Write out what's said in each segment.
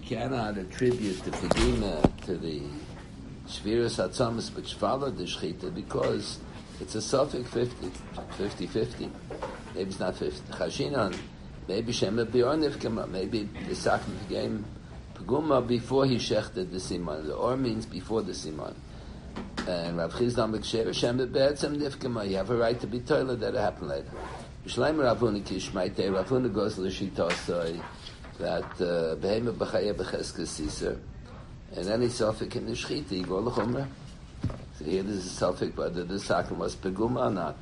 cannot attribute the Pegima to the Shviras Hatzamas which followed the Shechita because it's a suffix 50-50. Maybe it's not 50. Chashinan, maybe Shema Bior Nifkama, maybe the Sakim became Peguma before he shechted the Siman. The Or means before the Siman. And Rav Chizdan B'Ksher Shema Be'etzem Nifkama, you have a right to be toilet that happened later. B'Shleim Rav Huna Kishmaitei, Rav Huna goes to the Shita Asai, that Behema B'Chaya B'Cheska Sisar, and any suffix in the Shechita, you go l'chumrah. So here there's a suffix whether the Sakim was Peguma or not.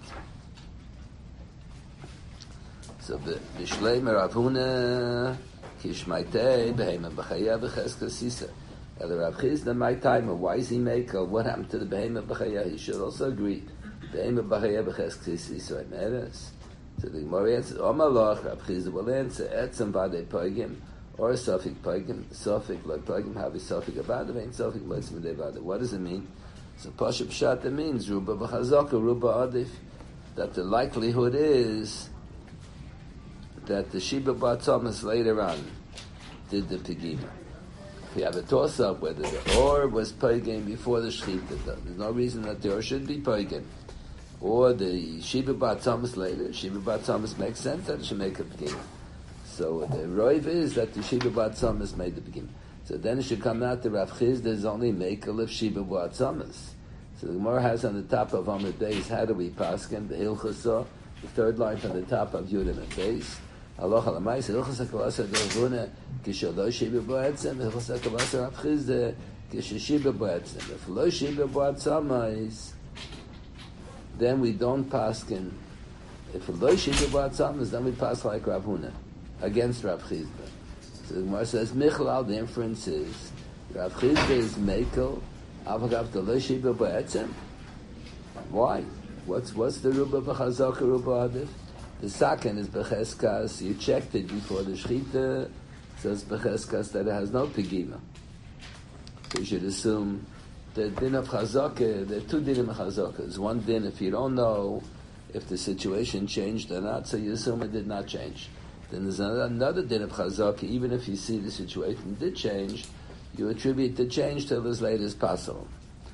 So B'Shleim Rav Huna Kishmaitei, Behema B'Chaya B'Cheska Sisar. The Rav Chizda, my time, why is he make? What happened to the Behema B'Chaya? He should also agree. Behema B'Chaya B'Cheska Sisar matters. So the Gemara answers, Omalach, Rav Chizda will answer, Etzem Vadei Poigim, or a Suffix Poigim, Suffix like Poigim, have a Suffix Avada, and Suffix like Smedei Vada. What does it mean? So Pasha Pshat, it means Ruba B'Chazaka, Ruba Adif, that the likelihood is that the Sheba Bar Thomas later on did the Pegima. If you have a toss-up whether the Or was Poigim before the Shechita, there's no reason that the Or should be Poigim. Or the Sheba Bar Thomas later. Sheba Bar Thomas makes sense that it should make a Pegima. So the Roiv is that the Sheba Bar Thomas made the Pegima. So then it should come out the Rav Chiz, there's only Mekel of Sheba Bar Thomas. So the Gemara has on the top of Amud Beis, how do we paskin? The Hilchasa, the third line from the top of Yud and Beis. Aloch alamais, Hilchasa Kavasa Dervuna, Kishalo Sheba Bar Etzem, Hilchasa Kavasa Rav Chiz, Kish Sheba Bar Etzem. If Lo Sheba Bar Thomas, then we don't paskin. If Lo Sheba Bar Thomas, then we pass like Rav Huna, against Rav Chizda. So the Gemara says, Michlal, the inference is, Rav Chizda is Mekel, Avagav the Lo Sheba Bar Etzem. Why? What's the Ruba B'Chazaka Ruba Adif? The second is B'Cheskas, you checked it before the Shechita, says B'Cheskas that it has no Pegima. So you should assume the din of Chazaka, there are two din of Chazaka. There's one din if you don't know if the situation changed or not, so you assume it did not change. Then there's another din of Chazaka, even if you see the situation did change, you attribute the change till as late as possible.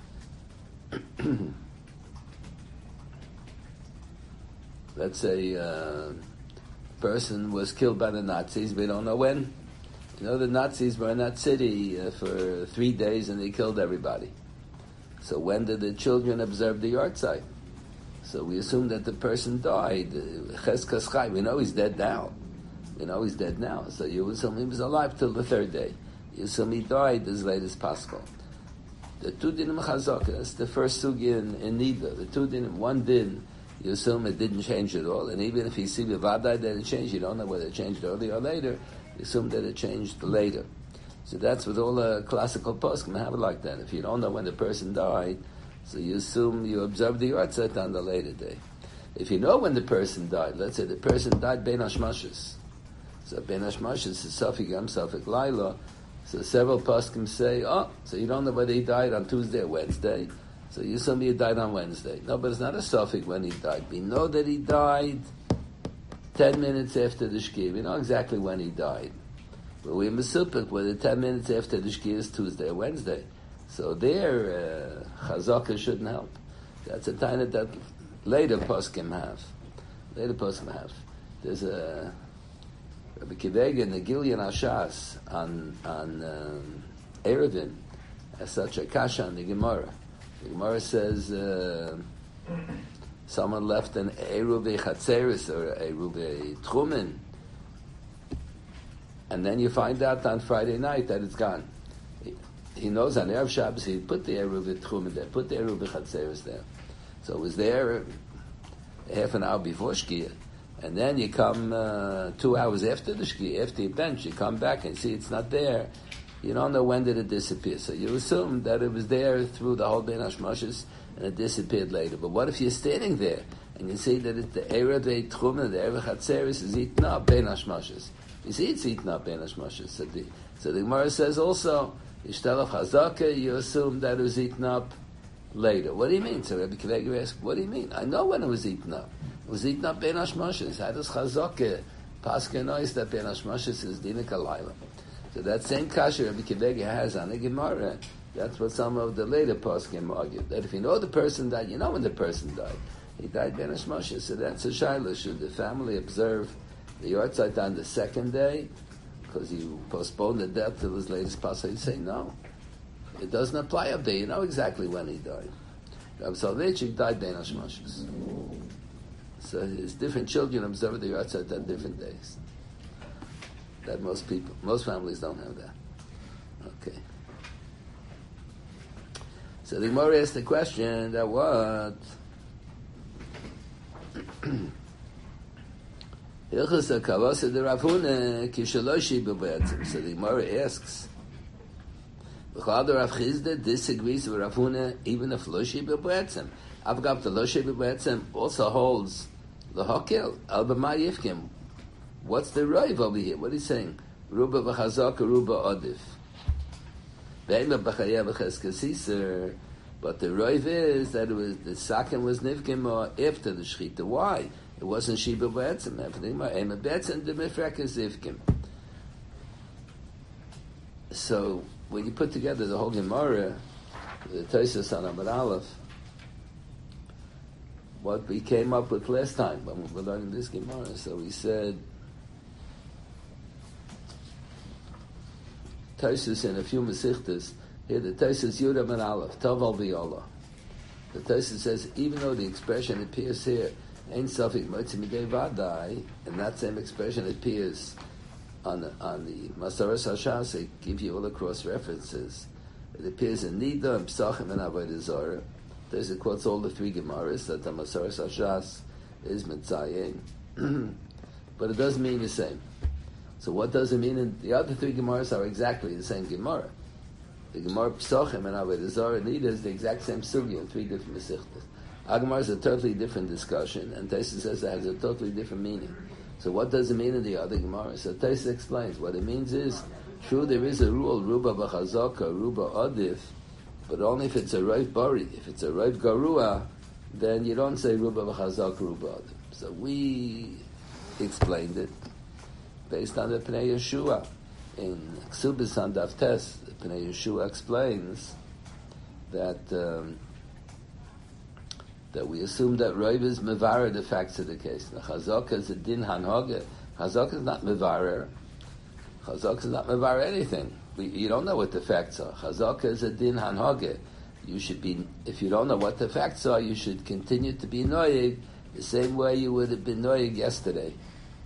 Let's say a person was killed by the Nazis, we don't know when. You know, the Nazis were in that city for 3 days and they killed everybody. So when did the children observe the yahrzeit? So we assume that the person died. Cheskas Chai, we know he's dead now. So you assume he was alive till the third day. You assume he died as late as possible. The two dinim chazaka, that's the first sugi in Nida. The two dinim, one din, you assume it didn't change at all. And even if you see the Vadai that it changed, you don't know whether it changed earlier or later, you assume that it changed later. So that's with all the classical poskim have it like that. If you don't know when the person died, so you assume you observe the yahrzeit on the later day. If you know when the person died, let's say the person died Ben Hashmashis. So Ben Hashmashis is Safik Yom, Safik Laila. So several poskim say, so you don't know whether he died on Tuesday or Wednesday. So you assume he died on Wednesday. No, but it's not a Safik when he died. We know that he died 10 minutes after the Shkia. We know exactly when he died. But we're Mesupik, whether 10 minutes after the Shkia is Tuesday or Wednesday. So there, Chazaka shouldn't help. That's a time that later poskim have. There's a Rabbi Kivega in the Gilyan Ashas on Erevin as such a kasha on the Gemara. The Gemara says someone left an Eruv Chatzeris or Eruv Tchumen, and then you find out on Friday night that it's gone. He knows on Erev Shabbos he put the Eruv Tchumen there, put the Eruv Chatzeris there. So it was there half an hour before Shkia. And then you come 2 hours after the Shkia, after you bench, you come back and see it's not there. You don't know when did it disappear. So you assume that it was there through the whole Ben Hashmashis and it disappeared later. But what if you're standing there and you see that the Erev Tchumen, the Erev Chatzeris is eaten up Ben Hashmashis? You see it's eaten up Ben Hashmashis. So the Gemara says also, Ishtalach Hazaka, you assume that it was eaten up later. What do you mean? So Rabbi Kivega asks, what do you mean? I know when it was eaten up. It was eaten up Ben Hashmashis. How does Chazaka Pascha knows that Ben Hashmashis is Dina Kalayla? So that same kasha Rabbi Kivega has on the Gemara, that's what some of the later poskim argued. That if you know the person died, you know when the person died. He died Ben Moshe. So that's a shayla. Should the family observe the Yortzeit on the second day because you postponed the death till his latest passage? You say no. It doesn't apply up there. You know exactly when he died. Rabbi Soloveitchik died Ben Moshe. So his different children observe the Yortzeit on different days. That most families don't have that. Okay. So the Gemara asked the question that what? So the Gemara asks, Rav Chizda disagrees with Rav Huna even if lo shiba b'etzem. Avgav the lo shiba b'etzem also holds the hakel al b'ma yifkim. What's the roiv over here? What is he saying? Ruba v'chazak, ruba odif. Ve'ema b'chaya v'cheskasiser. But the roiv is that it was the second was nivkim or after the shechita. Why? It wasn't shiba b'etzem. Ema b'etzem the mifrek is nivkim. So when you put together the whole Gemara, the Tosfos on Amud Aleph, what we came up with last time when we were learning this Gemara, so we said Tosfos in a few Mesichtas, here the Tosfos Yud Amud Aleph, Toval V'Yola. The Tosfos says, even though the expression appears here, Ein Safik Motzi Midei Vadai, and that same expression appears on the Masaras Hashas, they give you all the cross references. It appears in Nida and Psachim and Avodah Zarah. There's it quotes all the three Gemaras that the Masaras Hashas is Mitzayin, but it doesn't mean the same. So what does it mean? And the other three Gemaras are exactly the same Gemara. The Gemara Psachim and Avodah Zarah Nida is the exact same sugya in three different Mesichtas. Agamar is a totally different discussion, and Tosfos says it has a totally different meaning. So what does it mean in the other Gemara? So Tosfos explains. What it means is, true, there is a rule, Ruba b'chazaka, Ruba adif, but only if it's a Rav Bari. If it's a Rav Garua, then you don't say Ruba b'chazaka, Ruba adif. So we explained it based on the Pnei Yeshua. In Ksubis on Daf Tes, the Pnei Yeshua explains that that we assume that Rav is mevarer the facts of the case. The Chazaka is a din hanhoge. Chazaka is not mevarer. Chazaka is not mevarer anything. You don't know what the facts are. Chazaka is a din hanhoge. You should be, if you don't know what the facts are, you should continue to be noyig the same way you would have been noyig yesterday.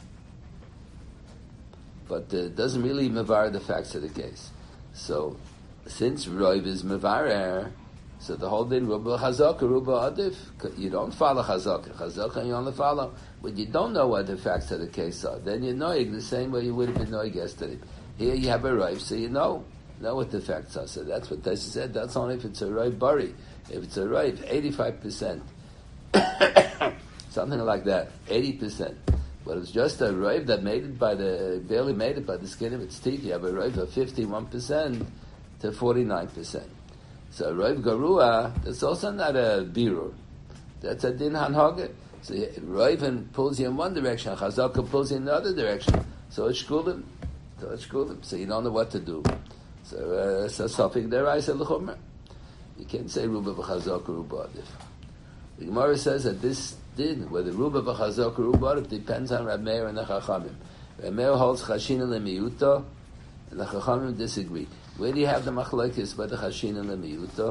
But it doesn't really mevarer the facts of the case. So, since Rav is mevarer, so the whole din, Ruba Chazaka, Ruba Adif, you don't follow Chazaka. Chazaka you only follow when you don't know what the facts of the case are. Then you're knowing the same way you would have been knowing yesterday. Here you have a Rav, so you know what the facts are. So that's what Tosfos said. That's only if it's a Rav Bari. If it's a Rav, 85%. Something like that, 80%. But it's just a Rav that barely made it by the skin of its teeth. You have a Rav of 51% to 49%. So Rav Garua, that's also not a birur. That's a din hanhoge. So Rav pulls you in one direction, Chazaka pulls you in the other direction. So it's shkulim. So you don't know what to do. So Safik deraisa l'chomer. You can't say Ruba v'chazaka Ruba adif. The Gemara says that this din, whether Ruba v'chazaka Ruba adif, depends on Rab Meir and the Chachamim. Rab Meir holds chashina lemiyuta, and the Chachamim disagree. Where do you have the machlokes by the chashina and the miyuta?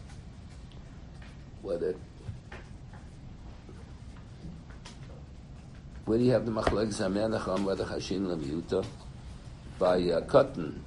Where do you have the machlokes hameanacham by the chashina and the miyuta? By cotton.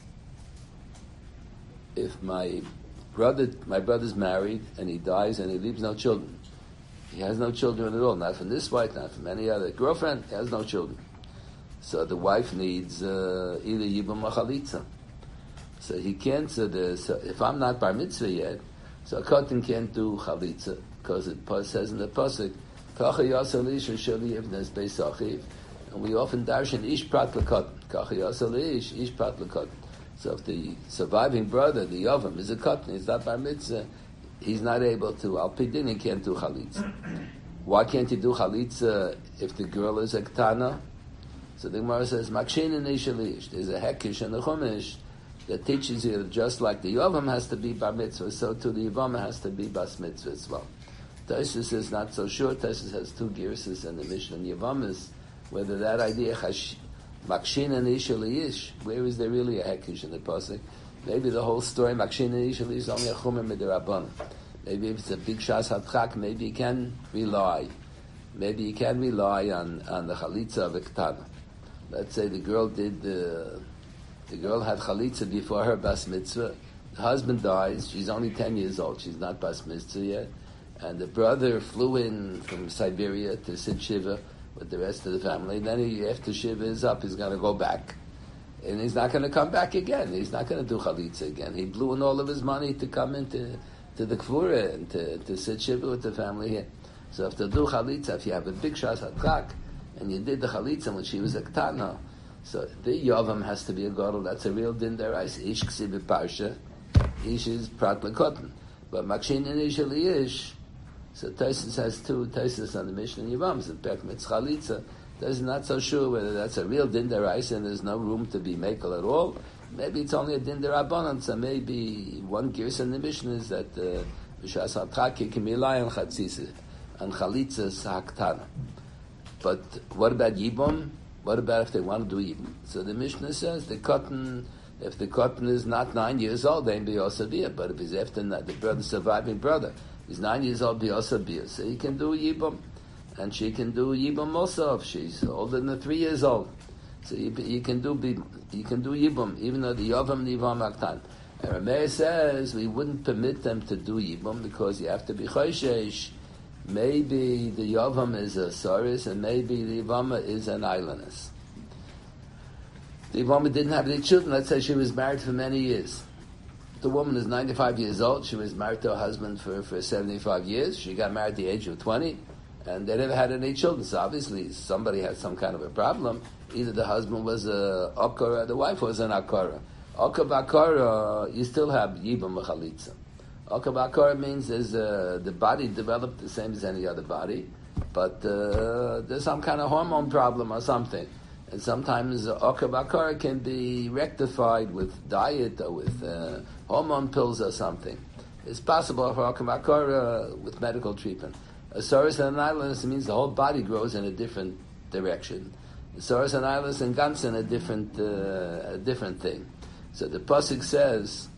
If my brother's married and he dies and he leaves no children, he has no children at all. Not from this wife, not from any other girlfriend. He has no children. So the wife needs either yibum or chalitza. So he can't. So if I'm not bar mitzvah yet, so a cotton can't do chalitza because it says in the pasuk, "Kacha yasal ish v'shali ivnes beis achiv," and we often darshan ish prat l'cotton. Kacha yasal ish prat l'cotton. So if the surviving brother, the yavam, is a cotton, he's not bar mitzvah, he's not able to. Al pidin, he can't do chalitza. Why can't he do chalitza if the girl is a ketana? So the Gemara says, Makshin and Ishalish. There's a Hekish in the Chumash that teaches you that just like the Yovam has to be Bar Mitzvah, so too the Yavama has to be Bas Mitzvah as well. Taisus is not so sure. Taisus has two girses in the Mishnah and Yavamas, whether that idea, Makshin and Ishalish, where is there really a Hekish in the Pasuk? Maybe the whole story, Makshin and Ishalish, is only a Chumer Midirabban. Maybe if it's a big Shas Hatchak, maybe you can rely. Maybe you can rely on the Chalitza of a Ketana. Let's say the girl had Chalitza before her Bas Mitzvah. The husband dies, she's only 10 years old, she's not Bas Mitzvah yet. And the brother flew in from Siberia to sit Shiva with the rest of the family. Then after Shiva is up, he's going to go back. And he's not going to come back again. He's not going to do Chalitza again. He blew in all of his money to come into the Kfura and to sit Shiva with the family here. So if to do Chalitza, if you have a big Shas Hatchak, and you did the Chalitza when she was a Ketana, so the Yovam has to be a Gadol. That's a real din derais. Ish Ksi B'Parsha, Ish is Prat L'Kotten. But Makshin and Ish Eliyish, so Taisus has two Taisus on the Mishnah and Yavams, in Pek Mitz Chalitza. Taisus not so sure whether that's a real din derais and there's no room to be makel at all. Maybe it's only a din derabanan, so maybe one gears in the Mishnah is that B'Shas Hatchak can rely on Chatzisa, on Chalitzas Haktana. But what about Yibum? What about if they want to do Yibum? So the Mishnah says if the cotton is not 9 years old, then be also bia. But if he's after the brother, surviving brother, he's 9 years old, be also bia. So he can do Yibum, and she can do Yibum also if she's older than 3 years old. So you can do Yibum, even though the Yovam Nivam Aktan. And Rameir says we wouldn't permit them to do Yibum because you have to be Choshesh. Maybe the Yavam is a Saris, and maybe the Yavama is an islandess. The Yavama didn't have any children. Let's say she was married for many years. The woman is 95 years old. She was married to her husband for 75 years. She got married at the age of 20, and they never had any children. So obviously somebody had some kind of a problem. Either the husband was a Akara, the wife was an Akara. Akara, you still have Yibam Chalitza. Akabakar means the body developed the same as any other body, but there's some kind of hormone problem or something. And sometimes Akabakar can be rectified with diet or with hormone pills or something. It's possible for Akabakar with medical treatment. A Saurus and an islandess means the whole body grows in a different direction. The Saurus and islandess and Gansen a different thing. So the Pasuk says,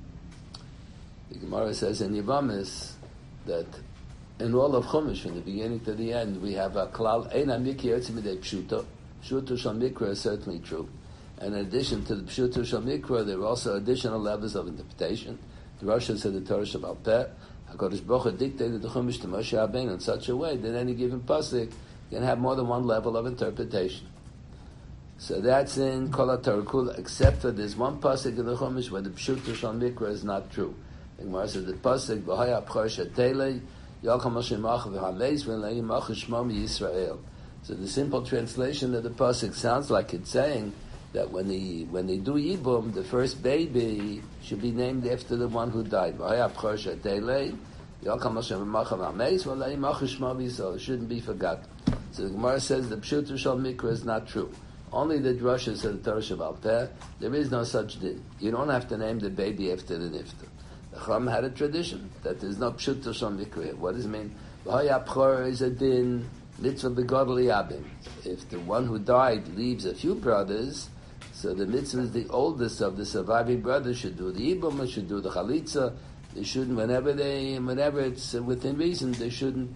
the Gemara says in Yavamis that in all of Chumash, from the beginning to the end, we have a klal ein hamikra yotze midei pshuto. Pshuto shel mikra is certainly true. And in addition to the pshuto shel mikra, there are also additional levels of interpretation. The Rosh said the Torah Shabbat Peh. HaKadosh Baruch Hu dictated the Chumash to Moshe Rabbeinu in such a way that any given pasuk can have more than one level of interpretation. So that's in Kol HaTorah Kula, except for there's one pasuk in the Chumash where the pshuto shel mikra is not true. The Gemara says the pasuk v'haya b'chor shetele yalcham Moshe Mach v'hameis v'leim Mach Shmo Yisrael. So the simple translation of the pasuk sounds like it's saying that when they do Yibum, the first baby should be named after the one who died. V'haya b'chor shetele yalcham Moshe Mach v'hameis v'leim Mach Shmo Yisrael. It shouldn't be forgotten. So the Gemara says the pshuto shel mikra is not true. Only the drushes of the Torah Shabbat Peh. There is no such din. You don't have to name the baby after the nifter. The Chum had a tradition that there's no pshuto shel mikra. What does it mean? V'haya b'chor is a din mitzvah b'gadol yabim. If the one who died leaves a few brothers, so the mitzvah is the oldest of the surviving brothers should do the yibum, should do the chalitza. They shouldn't whenever it's within reason. They should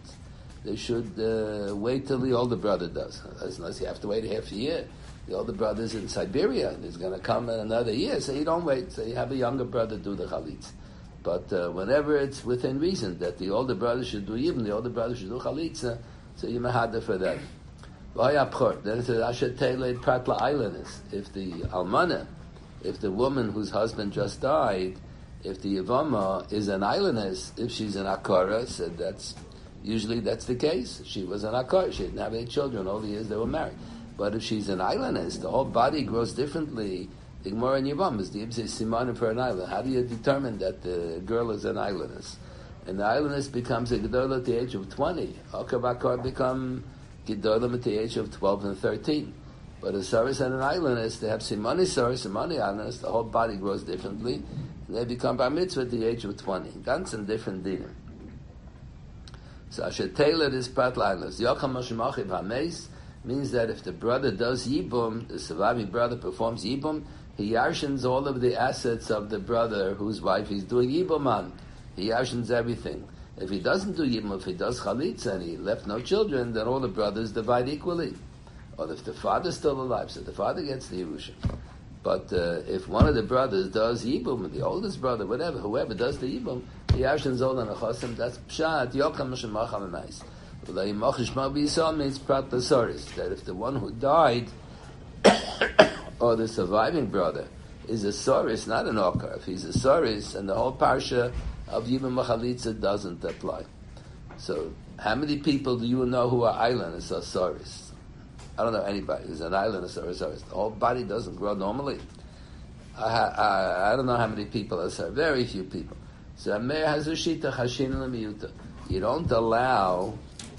wait till the older brother does. Unless you have to wait a half a year. The older brother's in Siberia and he's going to come in another year, so you don't wait. So you have a younger brother do the chalitza. But whenever it's within reason that the older brother should do yibum, the older brother should do chalitza, so you mahada for that. Then it says asher teiled prat la'aylanis. If the almana, if the woman whose husband just died, if the yavama is an islandess, if she's an akara, so that's the case. She was an akara. She didn't have any children all the years they were married. But if she's an islandess, the whole body grows differently. The Gemara in Yivam is the Ibn Simanim for an island. How do you determine that the girl is an islandess? And the islandess becomes a Gedolah at the age of 20. Akar become Gedolah at the age of 12 and 13. But a saris and an islandess, they have simani saris, simani islandess, the whole body grows differently, and they become bar mitzvah at the age of 20. Ganz in different dinim. So Asher Taylor is prat islandess. Yocham Mashemachiv HaMeis means that if the brother does yibum, the surviving brother performs yibum, he yarshins all of the assets of the brother whose wife he's doing yibum on. He yarshins everything. If he doesn't do yibum, if he does chalitza and he left no children, then all the brothers divide equally. Or if the father's still alive, so the father gets the Yerusha. But if one of the brothers does yibum, the oldest brother, whatever, whoever does the yibum, he yarshins all on a chosim. That's pshat. Yocham Mashemacham Anais. Means prat lasoris, that if the one who died or the surviving brother is a soris, not an okar, if he's a soris, and the whole parsha of Yibum Machalitza doesn't apply. So, how many people do you know who are islanders or soris? I don't know anybody who's an islander or a soris. The whole body doesn't grow normally. I don't know how many people are soris. Very few people. So, Ameir has a shita chashin l'miyuta. You don't allow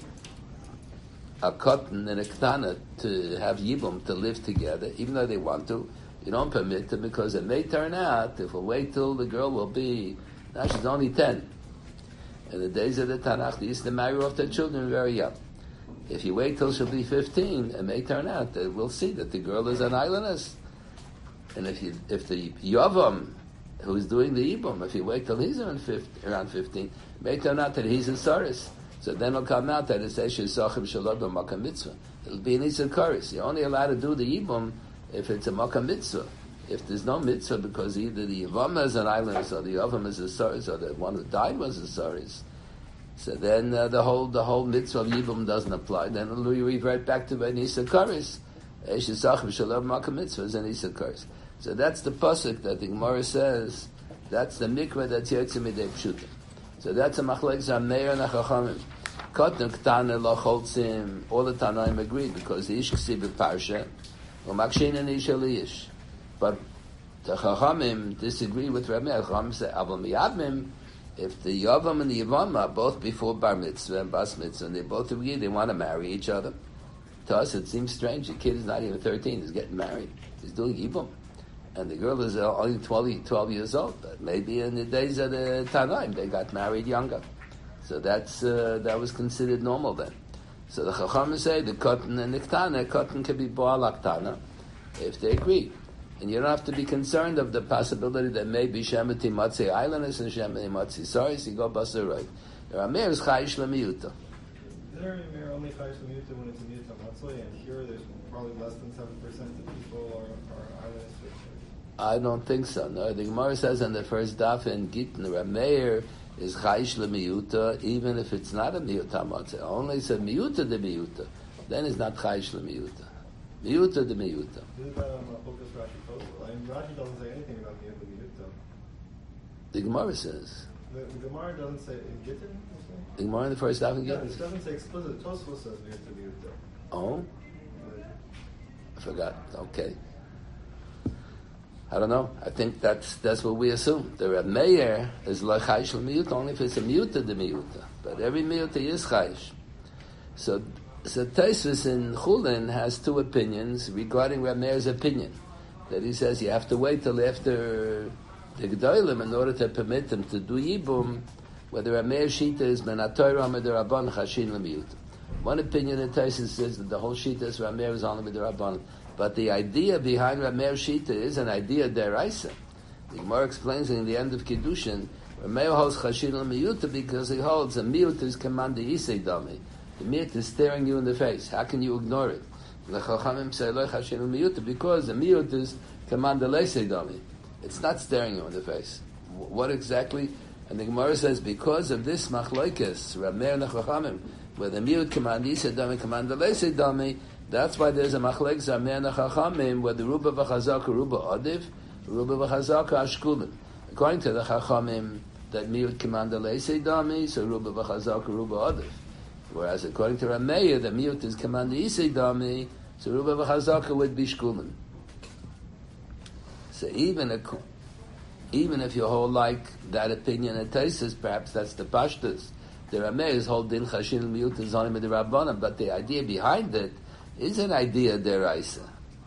a cotton and a ktana to have yibum, to live together, even though they want to. You don't permit them because it may turn out, if we wait till the girl will be, now she's only 10. In the days of the Tanakh, they used to marry off their children very young. If you wait till she'll be 15, it may turn out that we'll see that the girl is an islandess. And if the Yavam, who's doing the yibum, if you wait till he's around 15, it may turn out that he's a saris. So then it'll come out that it says Shesachim Shalom B'Makam Mitzvah. It'll be an Isa Karis. You're only allowed to do the Yibum if it's a Makam Mitzvah. If there's no Mitzvah, because either the Yavam is an island, or the Yavam is a Saris, or the one who died was a Saris, so then the whole Mitzvah of Yibum doesn't apply. Then it'll revert back to an Isa Karis. Shesachim Shalom B'Makam Mitzvah is an Isa Karis. So that's the pasuk that the Gemara says. That's the mikveh that's Yotzei Midei Pshutim. So that's a machlek zameir and a chachamim. Kotner ktana lo choltzim. All the Tanaim agreed because the ish ksiv b'parsha u'makshin and ish eliyish. But the chachamim disagree with Rabbi Meir. Chachamim say aval miyavim. If the yavam and the yavam are both before bar mitzvah and bas mitzvah, and they both agree they want to marry each other, to us it seems strange. The kid is not even 13; he's getting married. He's doing yibum. And the girl is only 12 years old. But maybe in the days of the Tanaim, they got married younger. So that was considered normal then. So the Chachamim say the cotton and the ktana, cotton can be bo'al ktana if they agree. And you don't have to be concerned of the possibility that maybe Shemati Matzi Islanders and Shemati Matzi Saris, you go Basaroi. There are Meir's Chayish Lemiyuta. Is there a Meir only Chayish Lemiyuta when it's a Miyuta Matzoi? And here there's probably less than 7% of people are islanders. I don't think so. No, the Gemara says on the first daf in Gittin, Rameir is chayish lemiyuta, even if it's not a miyuta matzah. Only it's a miyuta de miyuta. Then it's not chayish lemiyuta. Miyuta de miyuta. Isn't that focus Rashi post? I mean, Rashi doesn't say anything about miyuta miyuta. The Gemara says. The Gemara doesn't say in Gittin. The Gemara in the first daf in Gittin. Yeah, it doesn't say explicit. Tosfos says miyuta miyuta. Oh, I forgot. Okay. I don't know. I think that's what we assume. The Reb Meir is like chayish l'miyuta only if it's a miyuta de miyuta. But every miyuta is chayish. So Tosfos in Chulin has two opinions regarding Reb Meir's opinion. That he says you have to wait till after the Gedolim in order to permit them to do yibum, whether Reb Meir's shita is ben ha-Torah or derabban chashin l'miyuta. One opinion in Tosfos says that the whole shita is Reb Meir is only derabban. But the idea behind Rameir Shita is an idea deraisa. The Gemara explains in the end of Kiddushin, Rameir holds Chashin al-Miyuta because he holds a miyut is command the Isei Dami. The miyut is staring you in the face. How can you ignore it? The Chachamim say Lo Chashin al-Miyuta because the miyut is command the Isei Dami. It's not staring you in the face. What exactly? And the Gemara says because of this machlokes Rameir and the Chachamim, where the miyut command the Isei Dami, command the Isei Dami. That's why there's a machlek zameir nachachamim where the ruba v'chazaka ruba adiv, ruba v'chazaka ashkulin. According to the chachamim, that miyut command leisei dami, so ruba v'chazaka ruba adiv. Whereas according to Rameir, the miyut is command isei dami, so ruba v'chazaka would be shkulin. So even if you hold like that opinion at Tosfos, perhaps that's the pashtus. The Rameir is holding chashin miyut is only with the rabbanim, but the idea behind it is an idea deraisa.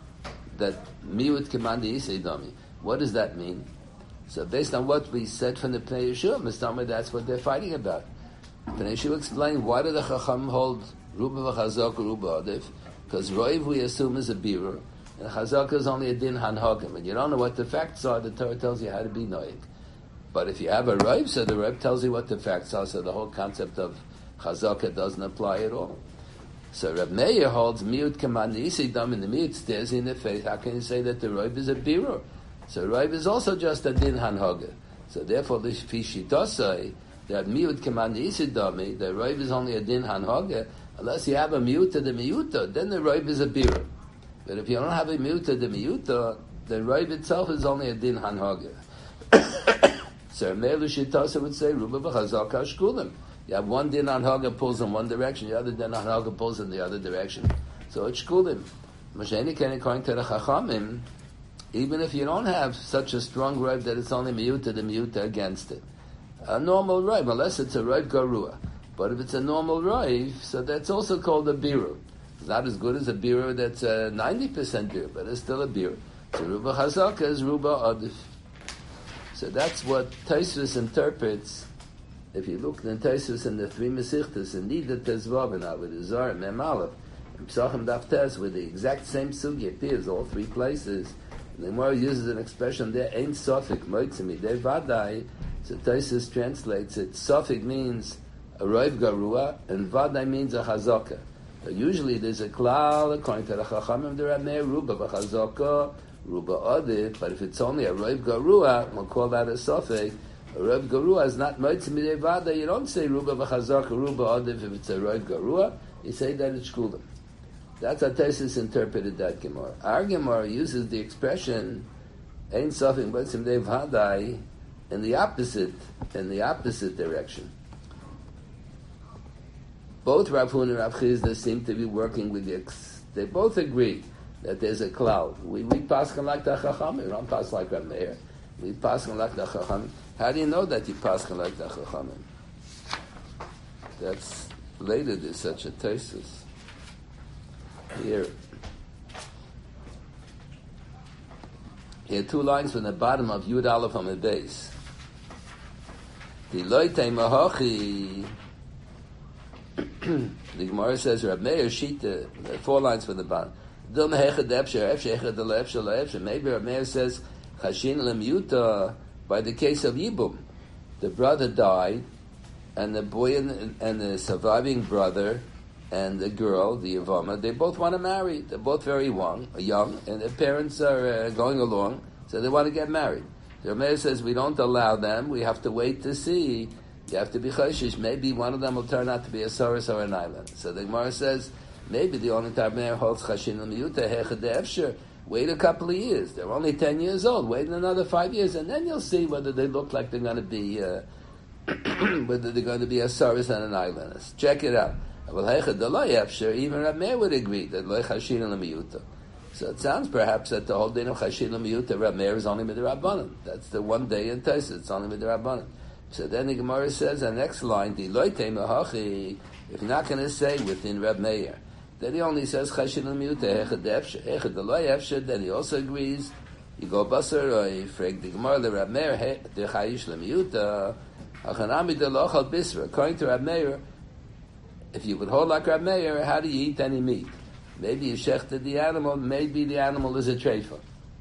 that miut kemandi isidami. What does that mean? So based on what we said from the Pnei Yeshua, Mr. that's what they're fighting about. Pnei Yeshua explained, why do the Chacham hold Ruba v'chazaka, Ruba adif? Because Roiv we assume is a birur, and Chazaka is only a din hanhagim, and you don't know what the facts are. The Torah tells you how to be noig. But if you have a Roiv, so the Roiv tells you what the facts are, so the whole concept of Chazaka doesn't apply at all. So Reb Meir holds miut kaman isidam, and the miut stares in the face. How can you say that the Roiv is a birur? So Roiv is also just a din hanhaga. So therefore, the Fishitosai, that miut kaman isidami, the Roiv is only a din hanhaga. Unless you have a miuta de miuta, then the Roiv is a birur. But if you don't have a miuta de miuta, the Roiv itself is only a din hanhaga. So Meilu Shitasa would say, Ruba v'chazaka shkulim. You have one din hanhaga pulls in one direction, the other din hanhaga pulls in the other direction. So it's shkulim. Masheni can, according to the Chachamim, even if you don't have such a strong Roiv that it's only miuta de miuta against it. A normal Roiv, unless it's a Roiv garua. But if it's a normal Roiv, so that's also called a birur. It's not as good as a birur that's a 90% birur, but it's still a birur. So Ruba Chazaka is Ruba Adif. So that's what Tosfos interprets. If you look in Tosfos in the three Mesichtas, in Nida Tezvav and Avodah Zarah, Mem Aleph, and Psachim Daf Tes, where the exact same sugi appears all three places, and the Gemara uses an expression there, Ein Sofik Moitzimi De Vadai. So Tosfos translates it. Sofik means a Roiv Garua, and Vadai means a Chazaka. Usually there's a klal, according to the Chachamim, there are Meir Ruba B'chazaka, Ruba Adif, but if it's only a Roiv Garua, we'll call that a Sofek. A Roiv Garua is not Moitzim Midei Vada, you don't say Ruba B'chazaka, Ruba Adif if it's a Roiv Garua, you say that it's Shkulim. That's how Tosfos interpreted that Gemara. Our Gemara uses the expression, Ein Sofek Moitzim Midei Vada, in the opposite direction. Both Rav Huna and Rav Chizda seem to be working with they both agree that there's a cloud. We pass like the Chachamim. We don't pass like Rav Meir. We pass like the Chachamim. How do you know that you pass like the Chachamim? That's later. There's such a Tosfos here. Here, two lines from the bottom of Yud Aleph on the base. The Loitei Mahachi. The Gemara says, Rab Meir Shita, 4 lines from the bottom. Maybe Rab Meir says, Chashin Lemyuta, by the case of Yibum. The brother died, and the boy and the surviving brother and the girl, the Yavama, they both want to marry. They're both very young, and their parents are going along, so they want to get married. The Rab Meir says, we don't allow them, we have to wait to see. You have to be choshish. Maybe one of them will turn out to be a saurus or an island. So the Gemara says, maybe the only time Meir holds chashin l'miyuta hechad de'efsher. Wait a couple of years. They're only 10 years old. Wait another 5 years, and then you'll see whether they look like they're going to be, whether they're going to be a saurus and an island. Check it out. Well, hechad de'lo efsher. Even Rab Meir would agree that lo chashin l'miyuta. So it sounds perhaps that the whole day of chashin l'miyuta Rab Meir is only midrabanan. That's the one day in Tosfos. It's only midrabanan. So then the Gemara says, the next line, the loitei mahachi, if you're not going to say within Reb Meir, then he only says, chashin l'miyuta, echad de'loy efsher, then he also agrees, you go basar, or you frag the Gemara, the Reb Meir, de'chayish l'miyuta, achanami de'lochal bisra. According to Reb Meir, if you would hold like Reb Meir, how do you eat any meat? Maybe you shechted the animal, maybe the animal is a treifa.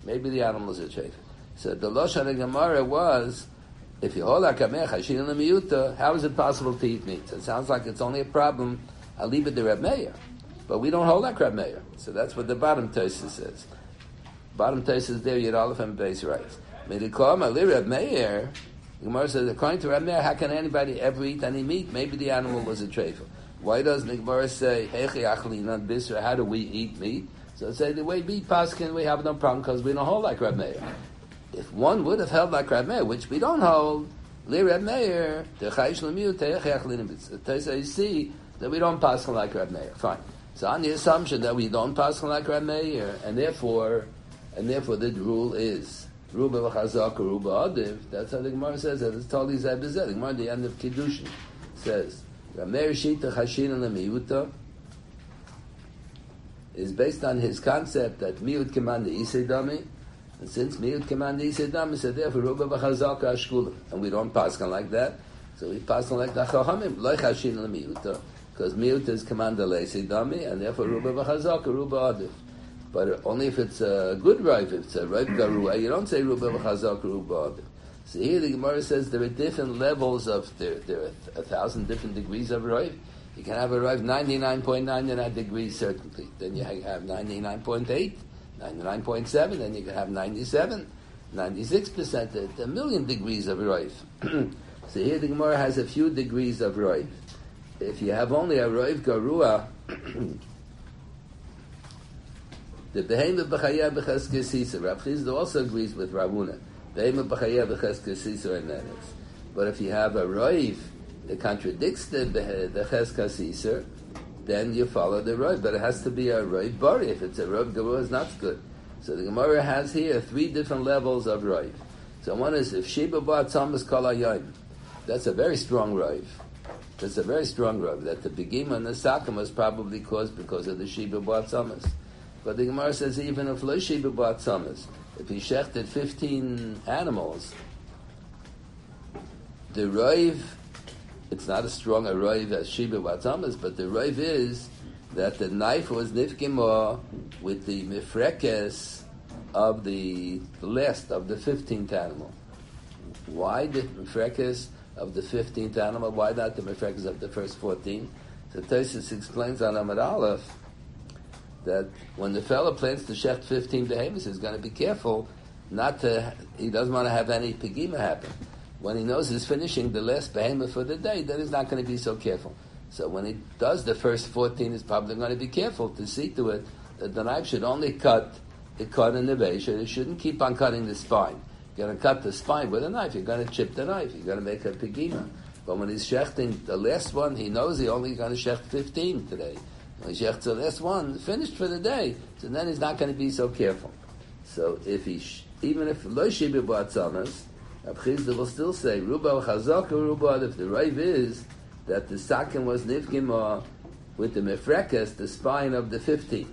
So the Lashon of Gemara was, if you hold HaKameh, Chashin L'miyuta, how is it possible to eat meat? So it sounds like it's only a problem, I'll leave it to Reb Meir. But we don't hold like Reb Meir. So that's what the bottom Tosfos says. Bottom Tosfos there, Yud Aleph and Beis writes. Medikam Ali Reb Meir, the Gemara says, according to Reb Meir, how can anybody ever eat any meat? Maybe the animal was a treifa. Why doesn't the Gemara say, Hechi Achlinan Bisra, how do we eat meat? So it say, the way we paskin, we have no problem because we don't hold like Reb Meir. If one would have held like Reb Meir, which we don't hold, Li Reb Meir, you see that we don't pass like Reb Meir. Fine. So on the assumption that we don't pass like Reb Meir, and therefore the rule is Ruba v'chazaka, Ruba adiv. That's how the Gemara says that. It's totally zebizeh. The Gemara at the end of Kiddushin says, Reb Meir shita chashin l'miyuta. is based on his concept that miut command the isay dami, and since miut command the isay dami, so therefore ruba v'chazaka ashkulim, and we don't paskan like that, so we paskan like the chachamim loy chashin lemiuta, because miut is command the isay dami, and therefore ruba v'chazaka ruba adif. But only if it's a good rive, if it's a rive garua, you don't say ruba v'chazaka ruba adif. So here the Gemara says there are different levels of there are 1,000 different degrees of rive. You can have a rive 99.99 degrees certainly. Then you have 99.8, 99.7. Then you can have 97, 96%. A million degrees of rive. So here the Gemara has a few degrees of rive. If you have only a rive garua, the behemoth b'chaya b'cheskes sisa. Rav Chizda also agrees with Rav Huna. Behemoth b'chaya b'cheskes sisa and that is. But if you have a rive that contradicts the cheskes sisa, then you follow the rive. But it has to be a rive bari. If it's a rive garua, it's not good. So the Gemara has here 3 different levels of rive. So one is if Sheba ba'at tzamas kol hayom. That's a very strong rive. That's a very strong rive. That the begima and the sakim was probably caused because of the Sheba ba'at tzamas. But the Gemara says even if lo Sheba ba'at tzamas, if he shechted 15 animals, the rive, it's not as strong a rive as Sheba ba'at tzamas, but the rive is that the knife was nifkimah with the mifrekes of the last of the 15th animal. Why the mifrekes of the 15th animal? Why not the mifrekes of the first 14? So Tosfos explains on Amud Aleph that when the fellow plans to shecht 15 behemoths, he's going to be careful not to. He doesn't want to have any pegima happen. When he knows he's finishing the last behemoth for the day, then he's not going to be so careful. So when he does the first 14, he's probably going to be careful to see to it that the knife should only cut the cut in the base. It shouldn't keep on cutting the spine. You're going to cut the spine with a knife. You're going to chip the knife. You're going to make a pegima. But when he's shechting the last one, he knows he's only going to shecht 15 today. When he shechts the last one, finished for the day, so then he's not going to be so careful. So if even if lo shiba ba'at tzamas, Rav Chizda will still say ruba chazaka ruba. If the rive is that the sakin was nivgima with the mefrekes, the spine of the 15th.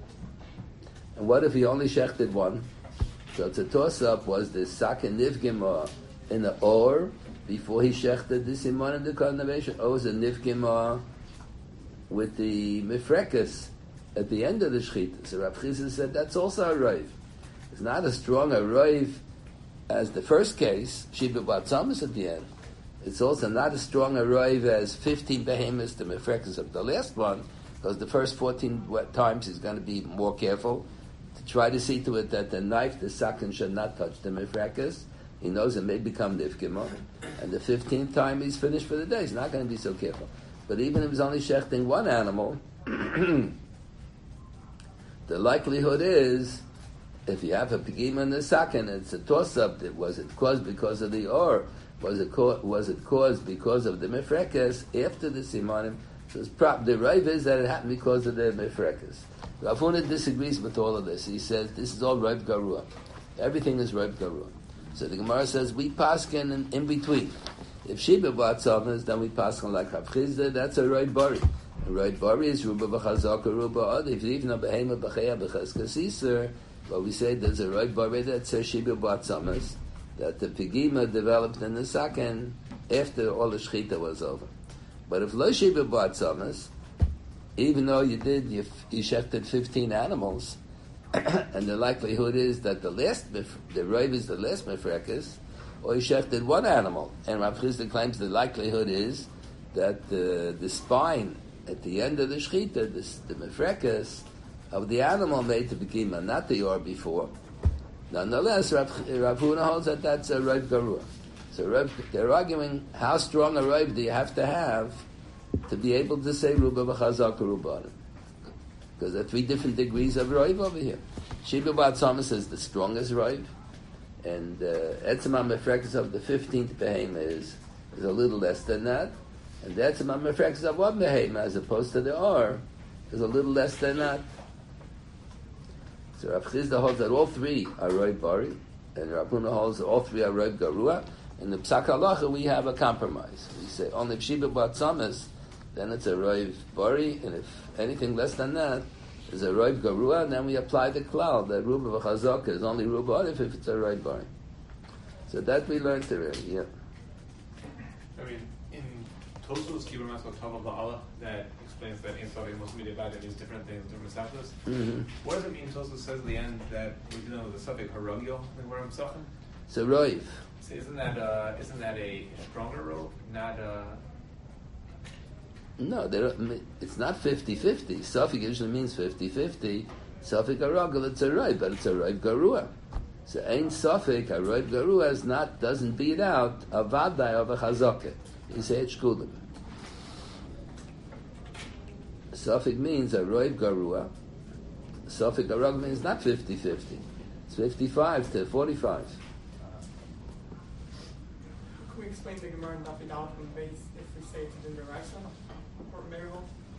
And what if he only shechted one? So it's a toss-up, was the sakin nivgima in the or before he shechted the siman and the condemnation, or was it nivgima with the mefrekes at the end of the shechita? So Rav Chizda said that's also a rive. It's not as strong a rive as the first case, shiba ba'at tzamas at the end. It's also not as strong a rive as 15 behemoths, the mefrekes of the last one, because the first 14 times he's going to be more careful to try to see to it that the knife, the sakin, should not touch the mefrekes. He knows it may become nifkima. And the 15th time he's finished for the day, he's not going to be so careful. But even if he's only shechting one animal, the likelihood is, if you have a pegima in the sakin, it's a toss-up. Was it caused because of the or? Was it caused because of the mefrekes after the simanim? So the rive is that it happened because of the mefrekes. Rav Huna disagrees with all of this. He says this is all rive garua. Everything is rive garua. So the Gemara says we paskin in between. If Sheba ba'at tzamas, then we paskin like Rav Chizda. That's a rive bari. A rive bari is ruba b'chazaka ruba ad. If even a behema b'chaya b'cheskes sisa, but we say there's a rive bari that says Sheba ba'at tzamas, that the pegima developed in the sakin after all the shechita was over. But if lo shiba ba'at tzamas, even though you shechted 15 animals, and the likelihood is that the rive is the last mefrekes, or you shechted one animal, and Rav Chizda claims the likelihood is that the spine at the end of the shechita, the mefrekes of the animal made the pegima, not the or before. Nonetheless, Rav Huna holds that that's a rive garua. So they're arguing how strong a rive do you have to be able to say ruba b'chazaka ruba, because there are 3 different degrees of rive over here. Sheba ba'at tzamas is the strongest rive, and etzem mefrekes of the 15th behema is a little less than that, and the etzem mefrekes of one behema as opposed to the or is a little less than that. So Rav Chizda holds that all 3 are rive bari, and Rav Huna holds that all 3 are rive garua. In the Psak Halacha, we have a compromise. We say only if Sheba ba'at tzamas, then it's a rive bari, and if anything less than that, is a roiv garua, and then we apply the klal that ruba v'chazaka is only ruba adif if it's a roiv bari. So that we learned already. Yeah. I mean, in Tosus Kibur Maskal Tava Ba'ala, that explains that Ein Sof must be divided means different things, different status. What does it mean? Tosus says at the end that we're dealing with the suffix haragio, like where I'm suffering. So roiv. So isn't that a stronger rope? Not No, it's not 50-50. Safik usually means 50-50. Safik aragel, it's a roiv, but it's a roiv garua. So ain't Safik, a roiv garua doesn't beat out a vaday of a chazaka. You say it's shkulim. Safik means a roiv garua. Safik aragel means not 50-50. It's 55 to 45. Can we explain the Gemara in Dafidal from base if we say it's in the Raisa or Merihol?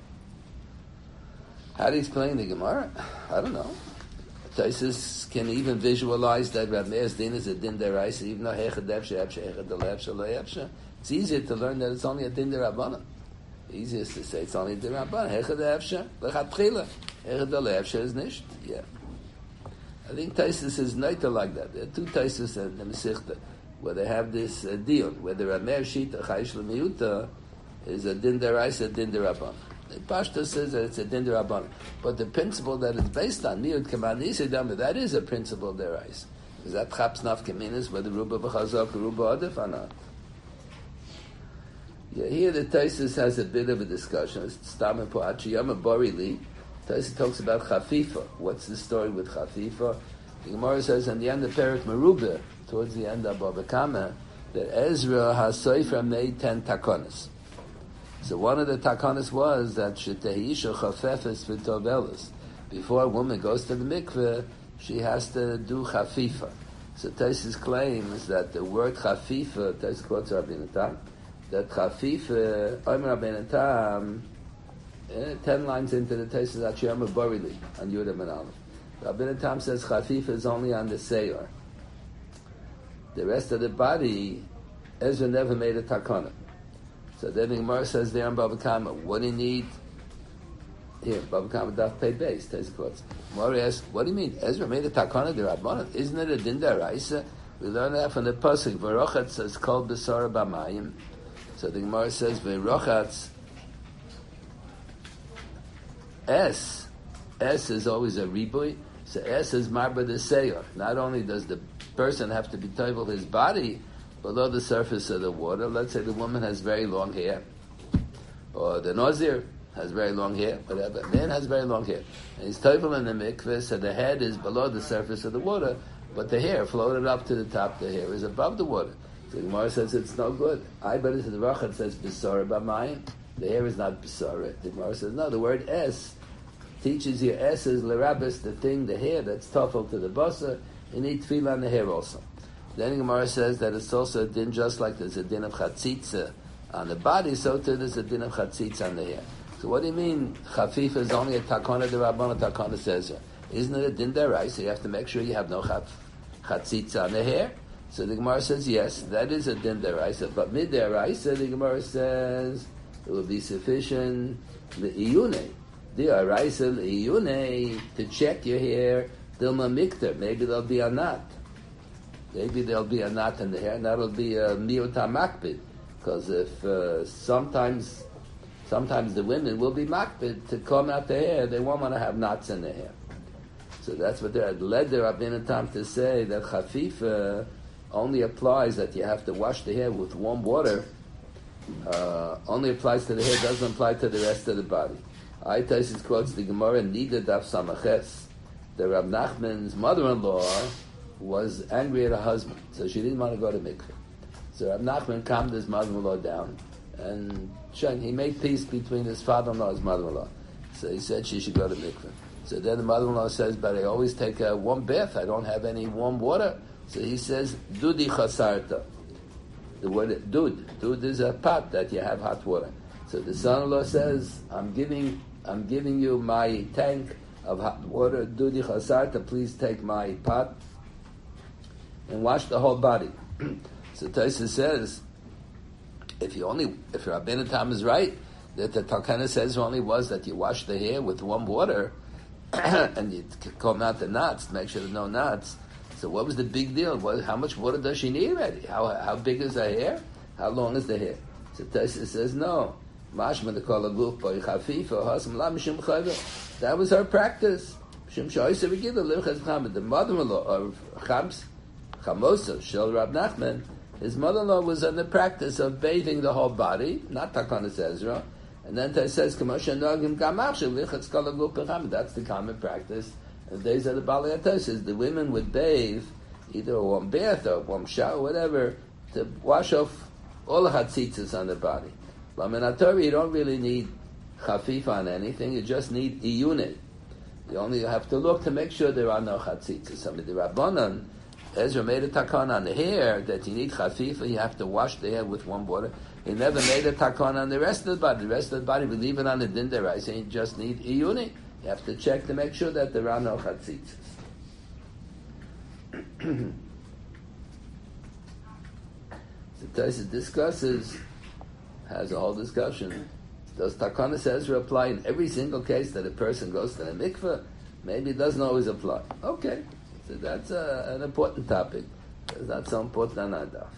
How do you explain the Gemara? I don't know. Taisus can even visualize that Rav Meir's din is a din deraisa, even though hechad efshe efshe hechad efshe lo efshe. It's easier to learn that it's only a din derabbanan. Easiest to say it's only a din derabbanan. Hechad efshe lechat tchila. Hechad efshe is nisht. Yeah. I think Taisus is neiter like that. There are two Taisus in the Mesichta where they have this deal, where the Rav Meir Shita Chayish L'Miyuta is a din deraisa, din derabbanan. The Pashta says that it's a din derabbanan, but the principle that it's based on, Miyut Kaman Nisidam, that is a principle deraisa. Is that Chaps Naf Keminis, whether Ruba B'chazak or Ruba Adif or not? Yeah, here the Taisus has a bit of a discussion. It's Stam Po'achi Yama Borili. Taisus talks about Chafifa. What's the story with Chafifa? The Gemara says in the end of Perik Merubah, towards the end of Bava Kama, that Ezra HaSofer made 10 takonis. So one of the takonis was that Sheteiisha Chafefes V'Tovelis. Before a woman goes to the mikveh, she has to do Chafifa. So Taisus claims that the word Chafifa, Taisus quotes Rabbeinu Tam, that Chafifa, Omer Rabbeinu Tam, 10 lines into the Taisus Achiyama Borili on Yudah Ben Aleph. Rabbeinu Tam says Chafifa is only on the Seyor. The rest of the body, Ezra never made a takana. So then the Gemara says there in Bava Kama, what do you need? Here, Bava Kama Daf Pei Beis, Taisus quotes. Gemara asks, what do you mean? Ezra made a takana derabbanan? Isn't it a din deraisa? We learn that from the pasuk. V'rochatz says kol b'sara b'mayim. So the Gemara says v'rochatz. S is always a riboy. So S is marba de seyor. Not only does the person have to be toivel his body below the surface of the water. Let's say the woman has very long hair, or the Nazir has very long hair, whatever. Man has very long hair, and he's toivel in the mikveh, so the head is below the surface of the water, but the hair floated up to the top. The hair is above the water. So the Gemara says it's no good. I bet it's the Rachat says b'sara b'mayim. The hair is not b'sara. The Gemara says no. The word S teaches you S is lerabis, the thing, the hair that's tofel to the basa. You need tefillah on the hair also. Then the Gemara says that it's also a din, just like there's a din of chatzitza on the body, so too there's a din of chatzitza on the hair. So what do you mean chafifa is only a takana derabbanan, takana says? Isn't it a din deraisa? So you have to make sure you have no chatzitza on the hair. So the Gemara says yes, that is a din deraisa. But mid deraisa, the Gemara says it will be sufficient le'iyune. The araisa le'iyune to check your hair. Dilma mikter, maybe there'll be a knot. Maybe there'll be a knot in the hair, and that'll be a miuta makbid. Because if sometimes the women will be makbid to comb out the hair, they won't want to have knots in their hair. So that's what they're led their Rabbeinu Tam to say that chafifa only applies that you have to wash the hair with warm water. Only applies to the hair, doesn't apply to the rest of the body. Taisus quotes the Gemara Nida Daf Samaches. The Rab Nachman's mother-in-law was angry at her husband, so she didn't want to go to mikveh. So Rab Nachman calmed his mother-in-law down, and he made peace between his father-in-law and his mother-in-law. So he said she should go to mikveh. So then the mother-in-law says, but I always take a warm bath. I don't have any warm water. So he says, dudi chasarta. The word dud is a pot that you have hot water. So the son-in-law says, I'm giving you my tank of hot water, dudi chasarta, please take my pot and wash the whole body. So Taisus says, if Rabbeinu Tam is right, that the Takana says only was that you wash the hair with warm water, and you comb out the knots to make sure there's no knots. So what was the big deal? How much water does she need already? How big is her hair? How long is the hair? So Tosfos says no. That was her practice. The mother-in-law of Chamosa, Shel Rab Nachman, his mother-in-law was in the practice of bathing the whole body, not Takanas Ezra. And then it says, that's the common practice. And the days of the Baalei HaTosfos, the women would bathe, either a warm bath or a warm shower, whatever, to wash off all the chatzitzas on the body. But in HaTorah, you don't really need chafif on anything, you just need iyuneh. You only have to look to make sure there are no chatzitzas. I mean, the Rabbanan, Ezra made a takon on the hair that you need chafifa, you have to wash the hair with warm water. He never made a takon on the rest of the body. The rest of the body, we leave it on the din deraisa, you just need iyuni. You have to check to make sure that there are no chatzitzas. So Tosfos discusses, has a whole discussion. Does Takanas Ezra apply in every single case that a person goes to the mikveh? Maybe it doesn't always apply. Okay. So that's an important topic. It's not so important on our daf.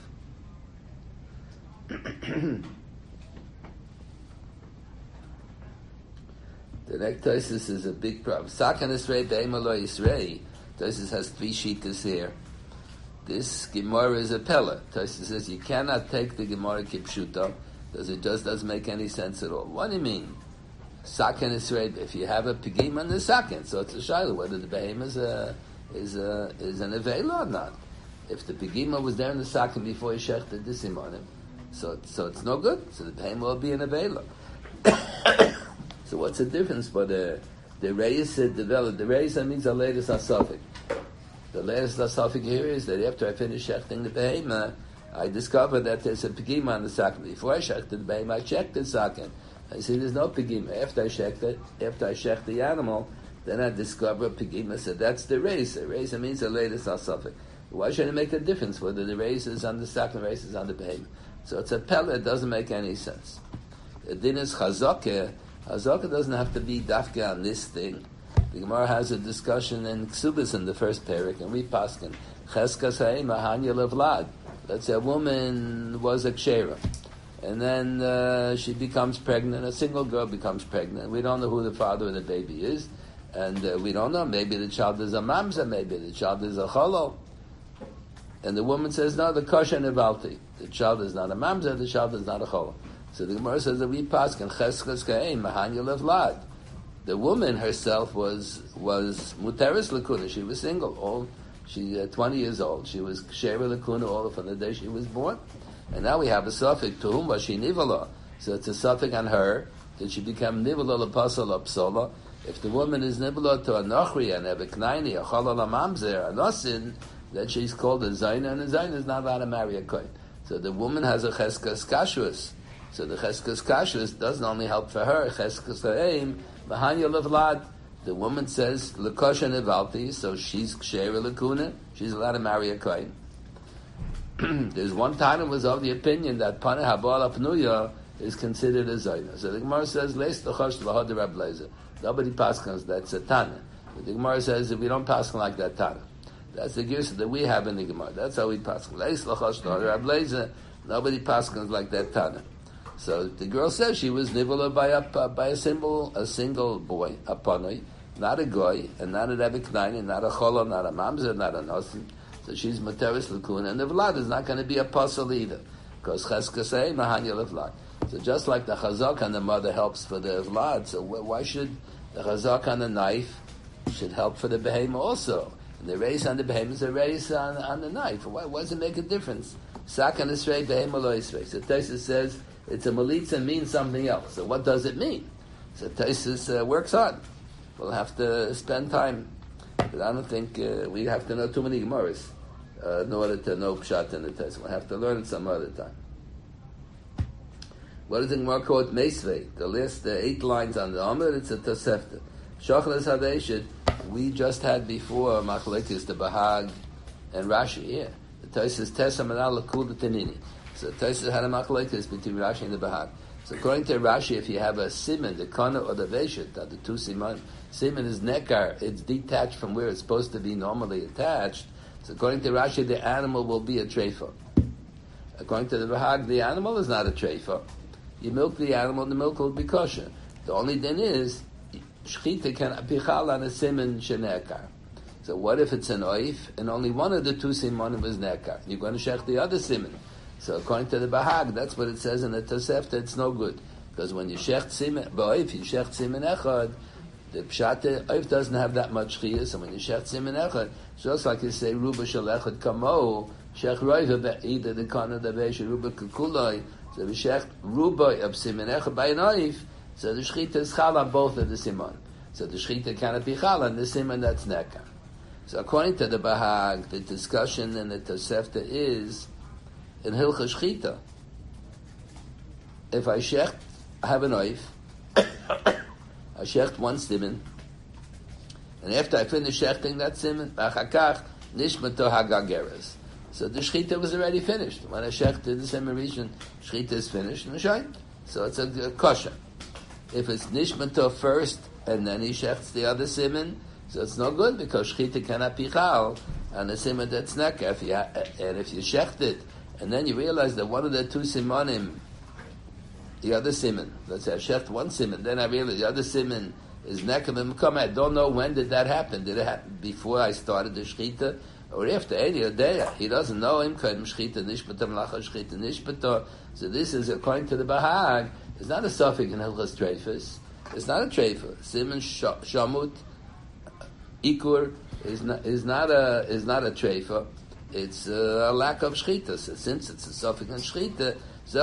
The next Tosfos is a big problem. Sakan Esrei Be'ema Lo Yisrei. Tosfos has 3 shitas here. This Gemara is a pella. Tosfos says you cannot take the Gemara kipshuto because it just doesn't make any sense at all. What do you mean? Sakan Esrei. If you have a pigim on the sakan, so it's a shayla whether the behem is an avela or not. If the pigima was there in the sakin before he shechted the simonim, so it's no good. So the behem will be an avela. So what's the difference? But the reis developed. The reis means the latest asafik. The latest asafik here is that after I finish shechting the behema, I discovered that there's a pigima on the sakin. Before I shechted the behema, I checked the sakin. I see there's no pigima. After I shecht the animal, then I discover a pigima. So that's the reis. The reis means the latest asafik. Why should it make a difference whether the reis is on the sakin, the reis is on the behema? So it's a pella. It doesn't make any sense. The din is chazakeh. Chazakah doesn't have to be dafke on this thing. The Gemara has a discussion in Ksubis in the first parak, and we paskin cheskas ha'ema hanya levlad. Let's say a woman was a kshera, and then she becomes pregnant. A single girl becomes pregnant. We don't know who the father of the baby is, and we don't know. Maybe the child is a mamza, maybe the child is a cholo. And the woman says, no, the kosher nevalti. The child is not a mamza, the child is not a cholo. So the Gemara says that we paskin cheskas ka'im mahanya levlad. The woman herself was muteris lakuna. She was single. She 20 years old. She was kshera lakuna all from the day she was born. And now we have a suffix to whom was she nivala. So it's a suffix on her. Did she become nivala l'pasal l'psola? If the woman is nivala to a nochri and a beknaini, a chalal mamzer, a nosin, then she's called a zayna, and a zayna is not allowed to marry a kohen. So the woman has a cheskas kashrus. So the cheskas kashrus doesn't only help for her. Cheskas ha'im mahanya levlad. The woman says lekosha nevalti, so she's kshera lakuna. She's allowed to marry a kohen. There's one Tana was of the opinion that paneh habal apnuya is considered a zayna. So the Gemara says leis lechosh lahad Rab Leizer. Nobody paskans that's a Tana. But the Gemara says that we don't paskan like that Tana. That's the girsa that we have in the Gemara. That's how we paskan. Leis lechosh lahad Rab Leizer. Nobody paskans like that Tana. So the girl says she was nivala by a single boy, a panoi, not a goy, and not a rebbe knaini, not a cholo, not a mamzer, not a nosin. So she's materis lakuna, and the vlad is not going to be a puzzle either, because cheskasei mahanya levlad. So just like the chazak on the mother helps for the vlad, so why should the chazak on the knife should help for the behem also? And the race on the behem is a race on the knife. Why does it make a difference? Sakan esrei behem lo esrei. So Tosfos says it's a malitza means something else. So what does it mean? So Tosfos works hard. We'll have to spend time, but I don't think we have to know too many Gemaras in order to know pshat in the Tosfos. We'll have to learn it some other time. What is the Gemara called Meisvei? The last 8 lines on the Amr, it's a Tosefta. Shachlas Hadeshit, we just had before Machlekes, the Bahag and Rashi here. The Tosfos Tesam and Allah Kul Tanini. So Tosfos had a Machlekes between Rashi and the Bahag. So according to Rashi, if you have a siman, the kana or the veshet, the two siman is nekar, it's detached from where it's supposed to be normally attached. So according to Rashi, the animal will be a treifa. According to the Rahag, the animal is not a treifa. You milk the animal, the milk will be kosher. The only thing is, shchita can apichal on a siman shenekar. So what if it's an oif, and only one of the two simanim is nekar? You're going to shech the other siman. So according to the Bahag, that's what it says in the Tosefta, it's no good. Because when you shecht simen, ba'oif, you shecht simen echad, the pshat oif doesn't have that much chiyas, and when you shecht simen echad, just like you say, ruba shel echad kamo, shech roiva, either the kana the beish, ruba kukuloi, so we shecht ruba of simen echad by an oif, so the shchita is chal on both of the siman. So the shchita cannot be chal on the siman that's nekar. So according to the Bahag, the discussion in the Tosefta is, in Hilchah Shchita, if I shecht, I have an oif, I shecht one siman, and after I finish shechting that siman, achakach nishmato hagageres. So the shchita was already finished. When I shechted the siman region, shchita is finished, and so it's a kosher. If it's nishmato first, and then he shechts the other siman, so it's no good, because shchita cannot be chal on a siman that's nekar. And if you shecht it, and then you realize that one of the two simanim, the other siman, let's say I shecht one siman, then I realize the other siman is nekam and mekam. I don't know when did that happen. Did it happen before I started the shchita, or after any day? He doesn't know him. Shchita nishbata melacha shchita nishbata. So this is according to the Bahag. It's not a suffix in Hilchas Treifus. It's not a treifa. Siman shamut ikur is not a treifa. It's a lack of shchita. So since it's a suffix in shchita,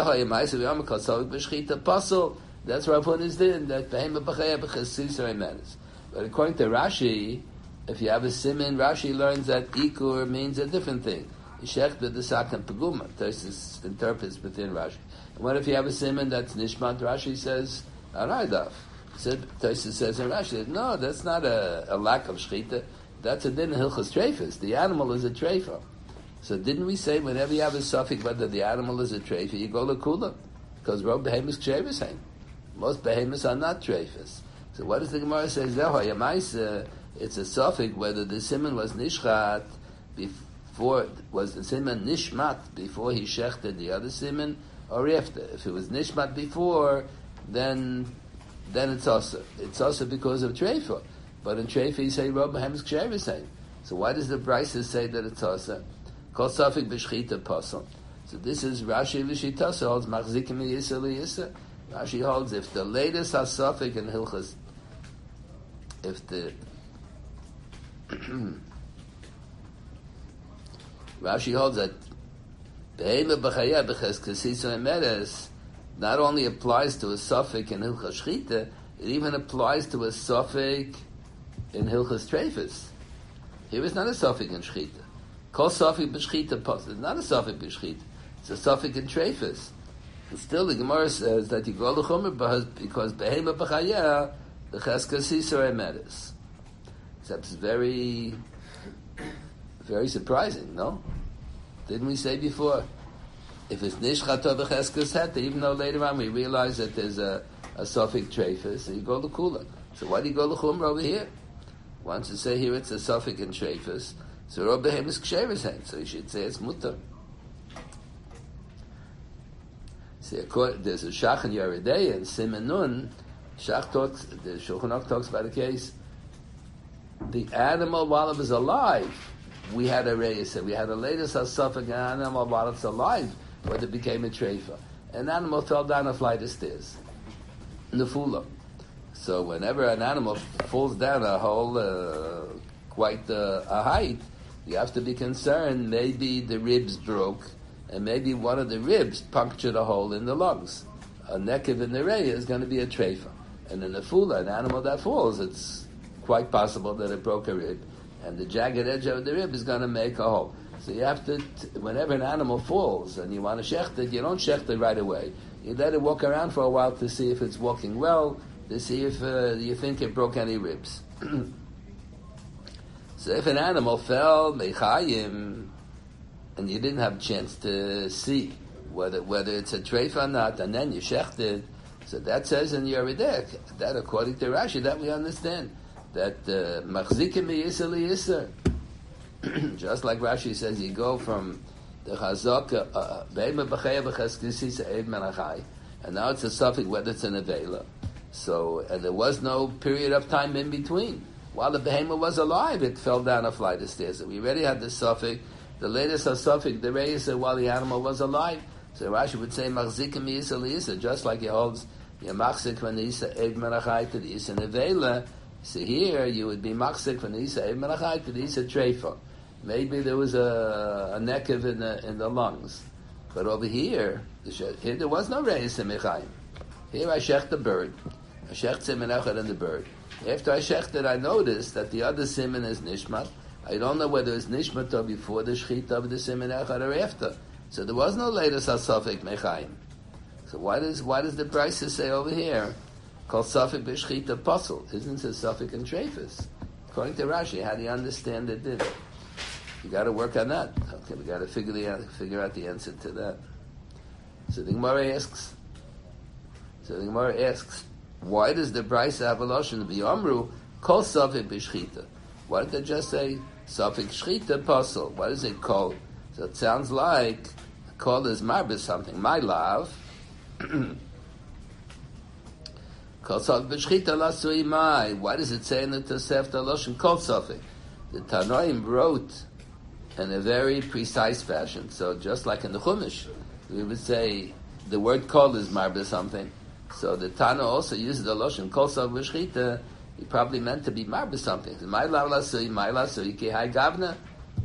that's Rav Huna's din, that behema b'chaya b'chasisar matters. But according to Rashi, if you have a siman, Rashi learns that ikur means a different thing. Yishech b'desak and peguma. Tosis interprets within Rashi. And what if you have a siman that's nishmat? Rashi says araydaf. Tosis says in Rashi, no, that's not a lack of shchita. That's a din in Hilchas Treifus. The animal is a treifa. So didn't we say whenever you have a suffix whether the animal is a treifa, you go to kula? Because rob behemoth kshevis hain. Most behemoths are not treifas. So what does the Gemara say? It's a suffix whether the siman was nishchat before, was the siman nishmat before he shechted the other siman, or after. If it was nishmat before, then it's also. It's also because of treifa. But in treifa you say rob behemoth kshevis hain. So why does the Brisa say that it's also? Kol suffix b'shchita pasal. So this is Rashi v'shitasa holds machzikim yisa liyisa. Rashi holds if the latest hasafik in Hilchas, if the Rashi holds that behema b'chaya b'cheskasisa emeres not only applies to a suffix in Hilchas Shchita, it even applies to a suffix in Hilchas Treifus. Here is not a suffix in Shchita. Kol suffix b'shchita pasal. It's not a suffix b'shchita. It's a suffix in treifus. And still, the Gemara says that you go l'chumer because behema b'chaya the cheskas sisar emeres. Except it's very, very surprising. No, didn't we say before? If it's nishchato b'cheskas het, even though later on we realize that there's a suffix treifus, so you go l'kula. So why do you go l'chumer over here? Once you say here it's a suffix in treifus, so rob behemoth kshevis hain. So you should say it's mutar. See, there's a Shach in Yeridei and Siman Nun. Shach talks, the Shulchan Aruch talks about a case. The animal while it was alive, we had a reyes. We had a latest suffix animal while it's alive, but it became a treifa. An animal fell down a flight of stairs. Nefula. So whenever an animal falls down a whole, quite a height, you have to be concerned. Maybe the ribs broke. And maybe one of the ribs punctured a hole in the lungs. A nekev in the reya is going to be a treifa. And in the fula, an animal that falls, it's quite possible that it broke a rib. And the jagged edge of the rib is going to make a hole. So you have to, whenever an animal falls and you want to shecht it, you don't shecht it right away. You let it walk around for a while to see if it's walking well, to see if you think it broke any ribs. So if an animal fell, mechayim, and you didn't have a chance to see whether it's a treifa or not, and then you shecht it, So that says in Yeridek, that according to Rashi, that we understand, that machzikim miyisa liyisa. Just like Rashi says, you go from the chazak, be'ema b'chaya b'cheskisisa eid menachai, and now it's a suffix whether it's an avela. So, and there was no period of time in between. While the behemoth was alive, it fell down a flight of stairs. So we already had the suffix, the latest suffix, the reisa, while the animal was alive. So Rashi would say, machzikim miyisa liyisa, just like he holds, machzik when isa eid menachai to the isa nevela. So here, you would be machzik when isa eid menachai to the isa treifa. Maybe there was a nekev in the lungs. But over here there was no reis in Mechaim. Here I shecht the bird. I shecht simen echad in the bird. After I shecht it, I noticed that the other simen is nishmat. I don't know whether it's nishmat or before the shechita of the simen echad or after. So there was no later sasafik Mechaim. So why does the Brisa say over here, called safik b'shechita puzzle? Isn't it safik and treifus? According to Rashi, how do you understand it? You got to work on that. Okay, we got to figure out the answer to that. So the Gemara asks, why does the Brisa have a lashon v'yamru kol safik b'shechita? Why did they just say safik shechita puzzle? Why does it call? So it sounds like call is marbis something. My love. Kol safik b'shechita lasui mai. Why does it say in the Tosefta lashon kol safik? The Tanoim wrote in a very precise fashion. So just like in the Chumash, we would say the word kol is marbis something. So the Tana also uses the lashon kol safik b'shechita. He probably meant to be marbis something. My love lasui ki hai gavna.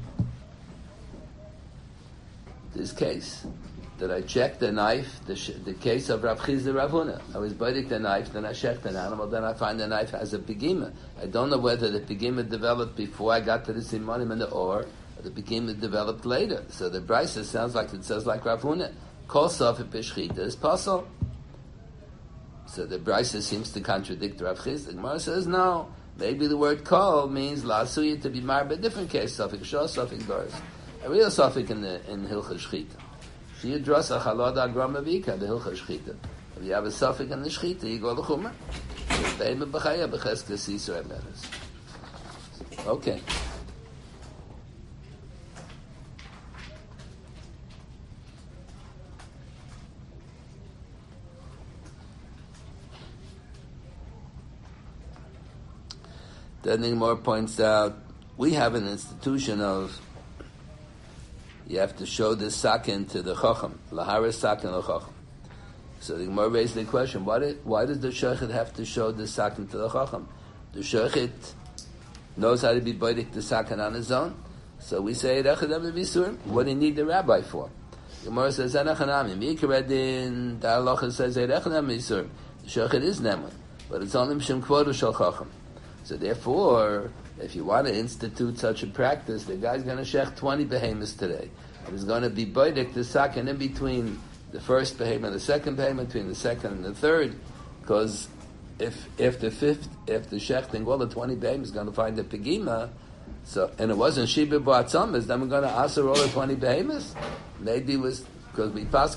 This case that I checked the knife, the case of Rav Chizda Rav Huna. I was biting the knife, then I checked an animal, then I find the knife has a pigima. I don't know whether the pigima developed before I got to the simonim and the or the pigima developed later. So the Brisa sounds like it says like Rav Huna. Kol safik b'shechita is puzzle. So the Brisa seems to contradict Rav Chizda. The Gemara says no. Maybe the word kol means la'asuya to be married, but a different case, safik shah, safik doris. A real safik in Hilchah Shechita. She address a chalad agram avika, the Hilchah Shechita. If you have a safik in the Shechita, you go to Chumrah. Be'ema b'chaya b'cheska sisra matters. Okay. Then the Gemara points out, we have an institution of you have to show the sakin to the chacham, lahara sakin l'chacham. So the Gemara raised the question: why does the shochet have to show the sakin to the chacham? The shochet knows how to be baidik the sakin on his own. So we say rechadam v'isurim. What do you need the rabbi for? The Gemara says anachanami mikredin. The halacha says rechadam v'isurim. The shochet is neman, but it's only mishum kvodu shel chacham. So therefore, if you want to institute such a practice, the guy's going to shech 20 behemoths today. And he's going to be baidik the sakin in between the first behemoth and the second behemoth, between the second and the third, because if the shechting all the 20 behemoths is going to find the pegima, so, and it wasn't Shibud B'Atzamas, then we're going to answer all the 20 behemoths? Maybe it was, because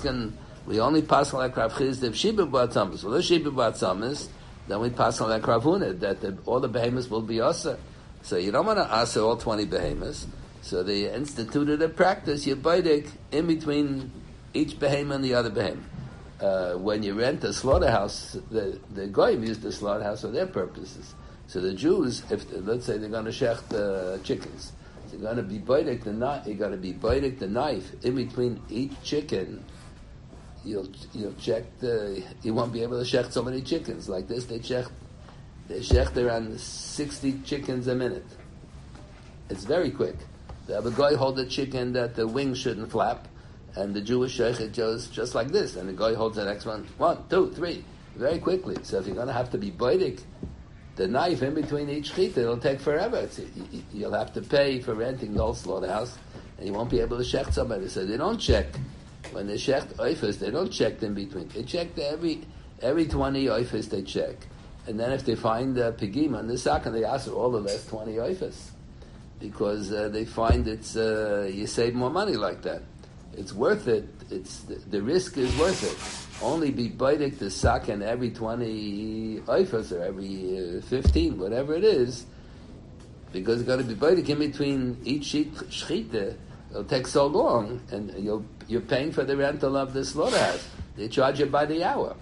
we only pass like Rav Chizda if Shibud B'Atzamas. Well, the Shibud B'Atzamas, then we pass on like Rav Huna, that all the behemoths will be asa. So you don't want to asa all 20 behemoths. So they instituted a practice, you baidik in between each behemoth and the other behemoth. When you rent a slaughterhouse, the goyim use the slaughterhouse for their purposes. So the Jews, let's say they're going to shecht chickens, so you're going to be baidik the knife. You're going to be baidik the knife in between each chicken. You'll check you won't be able to shecht so many chickens like this. They shecht around 60 chickens a minute. It's very quick. They have a guy hold a chicken that the wings shouldn't flap, and the Jewish sheikh goes just like this, and the guy holds the next one, 1, 2, 3, very quickly. So if you're going to have to be baidik the knife in between each chita, it'll take forever. You'll have to pay for renting the whole slaughterhouse, and you won't be able to shecht somebody. So they don't check. When they shecht oifas, they don't check in between. They check every 20 oifas they check. And then if they find the pigima and the sakin, they ask for all the last 20 oifas. Because they find you save more money like that. it's worth it. It's the risk is worth it. Only be baidik the saken every 20 oifas or every 15, whatever it is, because it's got to be baidik in between each shechita. It'll take so long, and you're paying for the rental of the slaughterhouse. They charge you by the hour.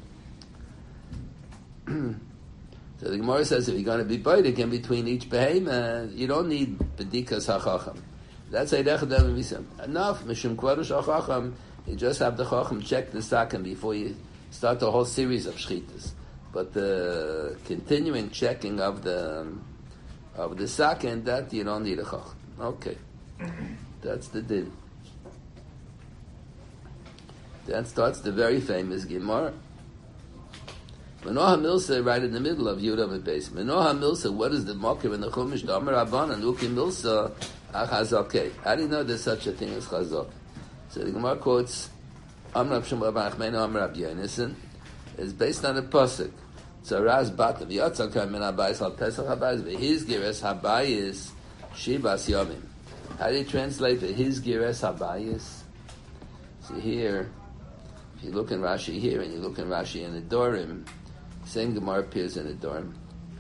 So the Gemara says if you're going to be baidik in between each behemoth, you don't need bedikas hachacham. That's a enough. Mishum kvarush hachacham. You just have the chacham check the saken before you start the whole series of shchitas. But the continuing checking of the saken, that you don't need a chacham. Okay, that's the din. Then starts the very famous Gemara. Menoha Milsa, right in the middle of Yudam and Beis. Menoha Milsa, what is the mocker in the Chumash? The Amar Rabban and Uki Milsa, Chazakeh. How do you know there's such a thing as Chazak? So the Gemara quotes Amar Rab Shmuel Bar Achmenu Amar Rab Yonasan. It's based on a pasuk. Tzaraz Batav Yatzakah Min Habayis Al Pesach Habayis V'His Gires Habayis Shibas Yomim. How do you translate V'His Gires Habayis? See here, if you look in Rashi here and you look in Rashi in the Dorim, same Gemara appears in the Dorim.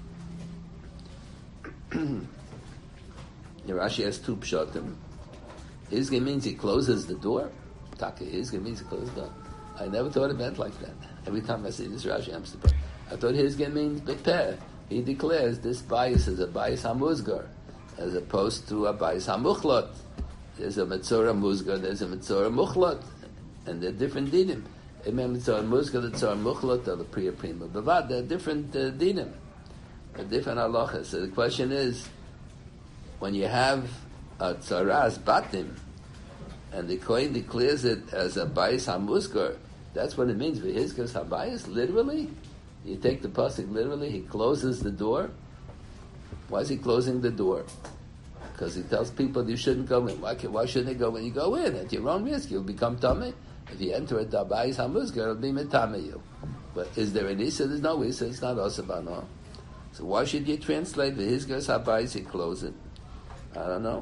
Rashi has two pshatim. Hizge means he closes the door. Taka Hizge means he closes the door. I never thought it meant like that. Every time I see this Rashi, I'm surprised. I thought Hizge means Bepeh. He declares this bias is a bias hamuzgar, as opposed to a bias hamuchlot. There's a Metzora Muzgar, there's a Metzora Muchlot, and they're different dinim. Metzora Muzgar, the Tzora Muchlot, or the Priya Prima Bavad, they're different dinim. They're different halachas. So the question is, when you have a Tzaras Batim, and the Kohen declares it as a Bayis HaMuzgar, that's what it means. V'hizkas HaBayis, literally? You take the pasuk literally, he closes the door. Why is he closing the door? Because he tells people you shouldn't go in. Why shouldn't they go in? You go in at your own risk. You'll become tummy. If you enter a Bayis HaMuzgar, it'll be metame you. But is there an Isa? There's no Isa. It's not Osabano. So why should you translate V'hizkas HaBayis? He close it. I don't know.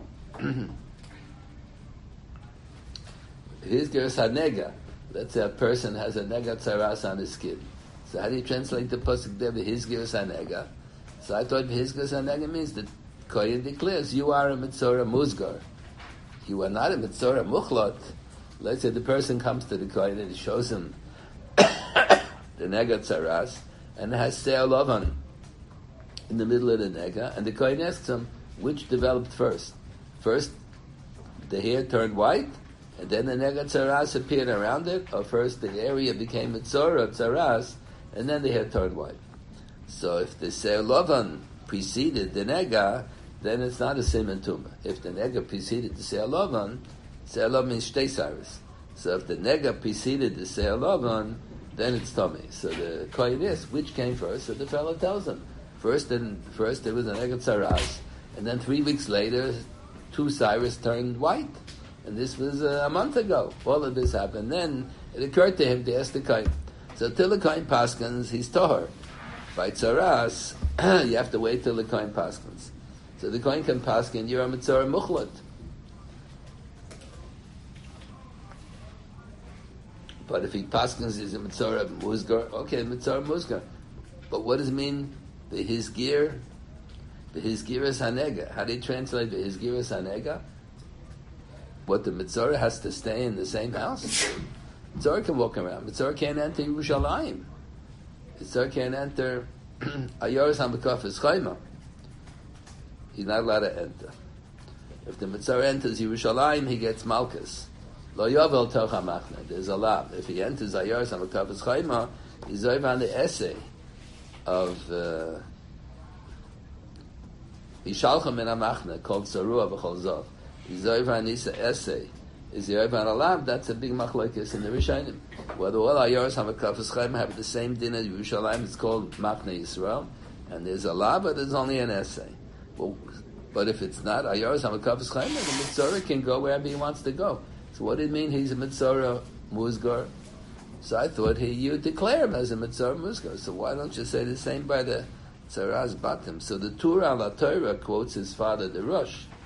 Hizgas hanega. Let's say a person has a nega tzaras on his skin. So how do you translate the pasuk there? Hizgas hanega. So I thought Hizgas hanega means that Kohen declares you are a mitzora muzgar. You are not a mitzora muchlot. Let's say the person comes to the Kohen and he shows him the nega tzaras and it has se'el ovan in the middle of the nega, and the Kohen asks him, which developed first? First, the hair turned white, and then the nega tzaras appeared around it, or first the area became a tzaras, and then the hair turned white. So if the se'elovan preceded the nega, then it's not a siman tumah. If the nega preceded the se'elovan means shtei saris. So if the nega preceded the se'elovan, then it's tummy. So the kohen is, which came first? So the fellow tells him, first there was a nega tzaras, and then 3 weeks later, 2 cyrus turned white. And this was a month ago. All of this happened. Then it occurred to him to ask the Kohen. So till the Kohen paskins, he's tahor. By tzaras, you have to wait till the Kohen paskins. So the Kohen can paskin, you're a mitzvah muchlot. But if he paskins, he's a mitzvah muzgar. Okay, mitzvah muzgar. But what does it mean? His gear? His giras hanega. How do you translate his giras hanega? What, the mitzvah has to stay in the same house? Mitzvah can walk around. Mitzvah can't enter Yerushalayim. Mitzvah can't enter Ayoros HaMekafes Chayma. He's not allowed to enter. If the mitzvah enters Yerushalayim, he gets Malchus. Lo Yovel Toch HaMachne. There's a lav. If he enters Ayoros HaMekafes Chayma, he's over on the essay of Yishalcha min HaMachne, called Sarua V'chol Zov. He's over on this essay. Is he over on a lab? That's a big machlokes in the Rishonim. Whether all Ayoros HaMekafes Chayma have the same din as Yerushalayim, it's called Machne Yisrael, and there's a lab, but there's only an essay. But if it's not Ayoros HaMekafes Chayma, the mitzvah can go wherever he wants to go. So what did it mean he's a mitzvah muzgar? So I thought you declare him as a mitzvah muzgar. So why don't you say the same by the Tzaras Batim? So the Torah La Torah quotes his father, the Rosh,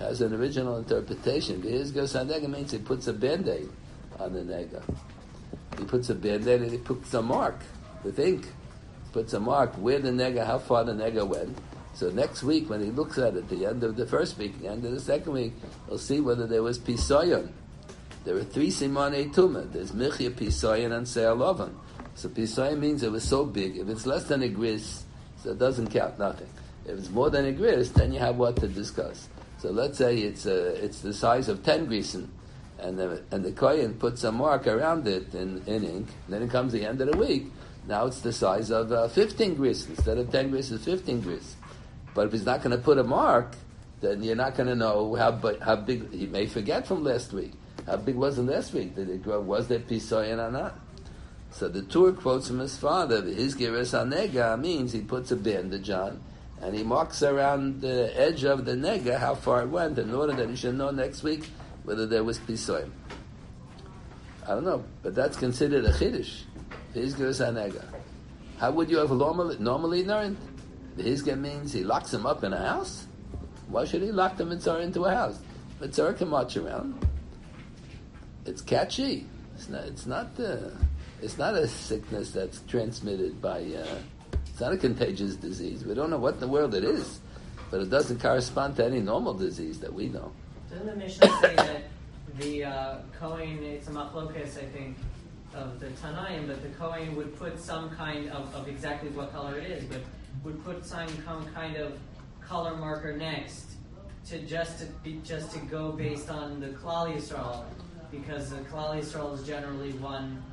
has an original interpretation. V'hizgos hanega means he puts a band-aid on the nega. He puts a band-aid and he puts a mark with ink. Puts a mark where the nega, how far the nega went. So next week, when he looks at it, the end of the first week, the end of the second week, he'll see whether there was pisoyon. There are 3 simanei tumah. There's michya, pisoyon, and se'alovan. So pisoyon means it was so big. If it's less than a gris, so it doesn't count, nothing. If it's more than a gris, then you have what to discuss. So let's say it's the size of 10 grisen, and the kohen puts a mark around it in ink. Then it comes the end of the week. Now it's the size of 15 gris. Instead of 10 gris, it's 15 gris. But if he's not going to put a mark, then you're not going to know how big. He may forget from last week. How big was it last week? Did it grow? Was there pisoyon or not? So the Tur quotes from his father. His giras hanega means he puts a bandage on and he marks around the edge of the nega how far it went in order that he should know next week whether there was pisoyon. I don't know, but that's considered a chiddush. His giras hanega. How would you have normally learned? The hizga means he locks him up in a house. Why should he lock the mitzvah into a house? Mitzvah can march around. It's catchy. It's not a sickness that's transmitted by. It's not a contagious disease. We don't know what in the world it is, but it doesn't correspond to any normal disease that we know. Doesn't the Mishnah say that the Kohen, it's a machlokas, I think, of the Tanaim, but the Kohen would put some kind of exactly what color it is, but would put some kind of color marker next to go based on the Klal Yisrael, because the Klal Yisrael is generally one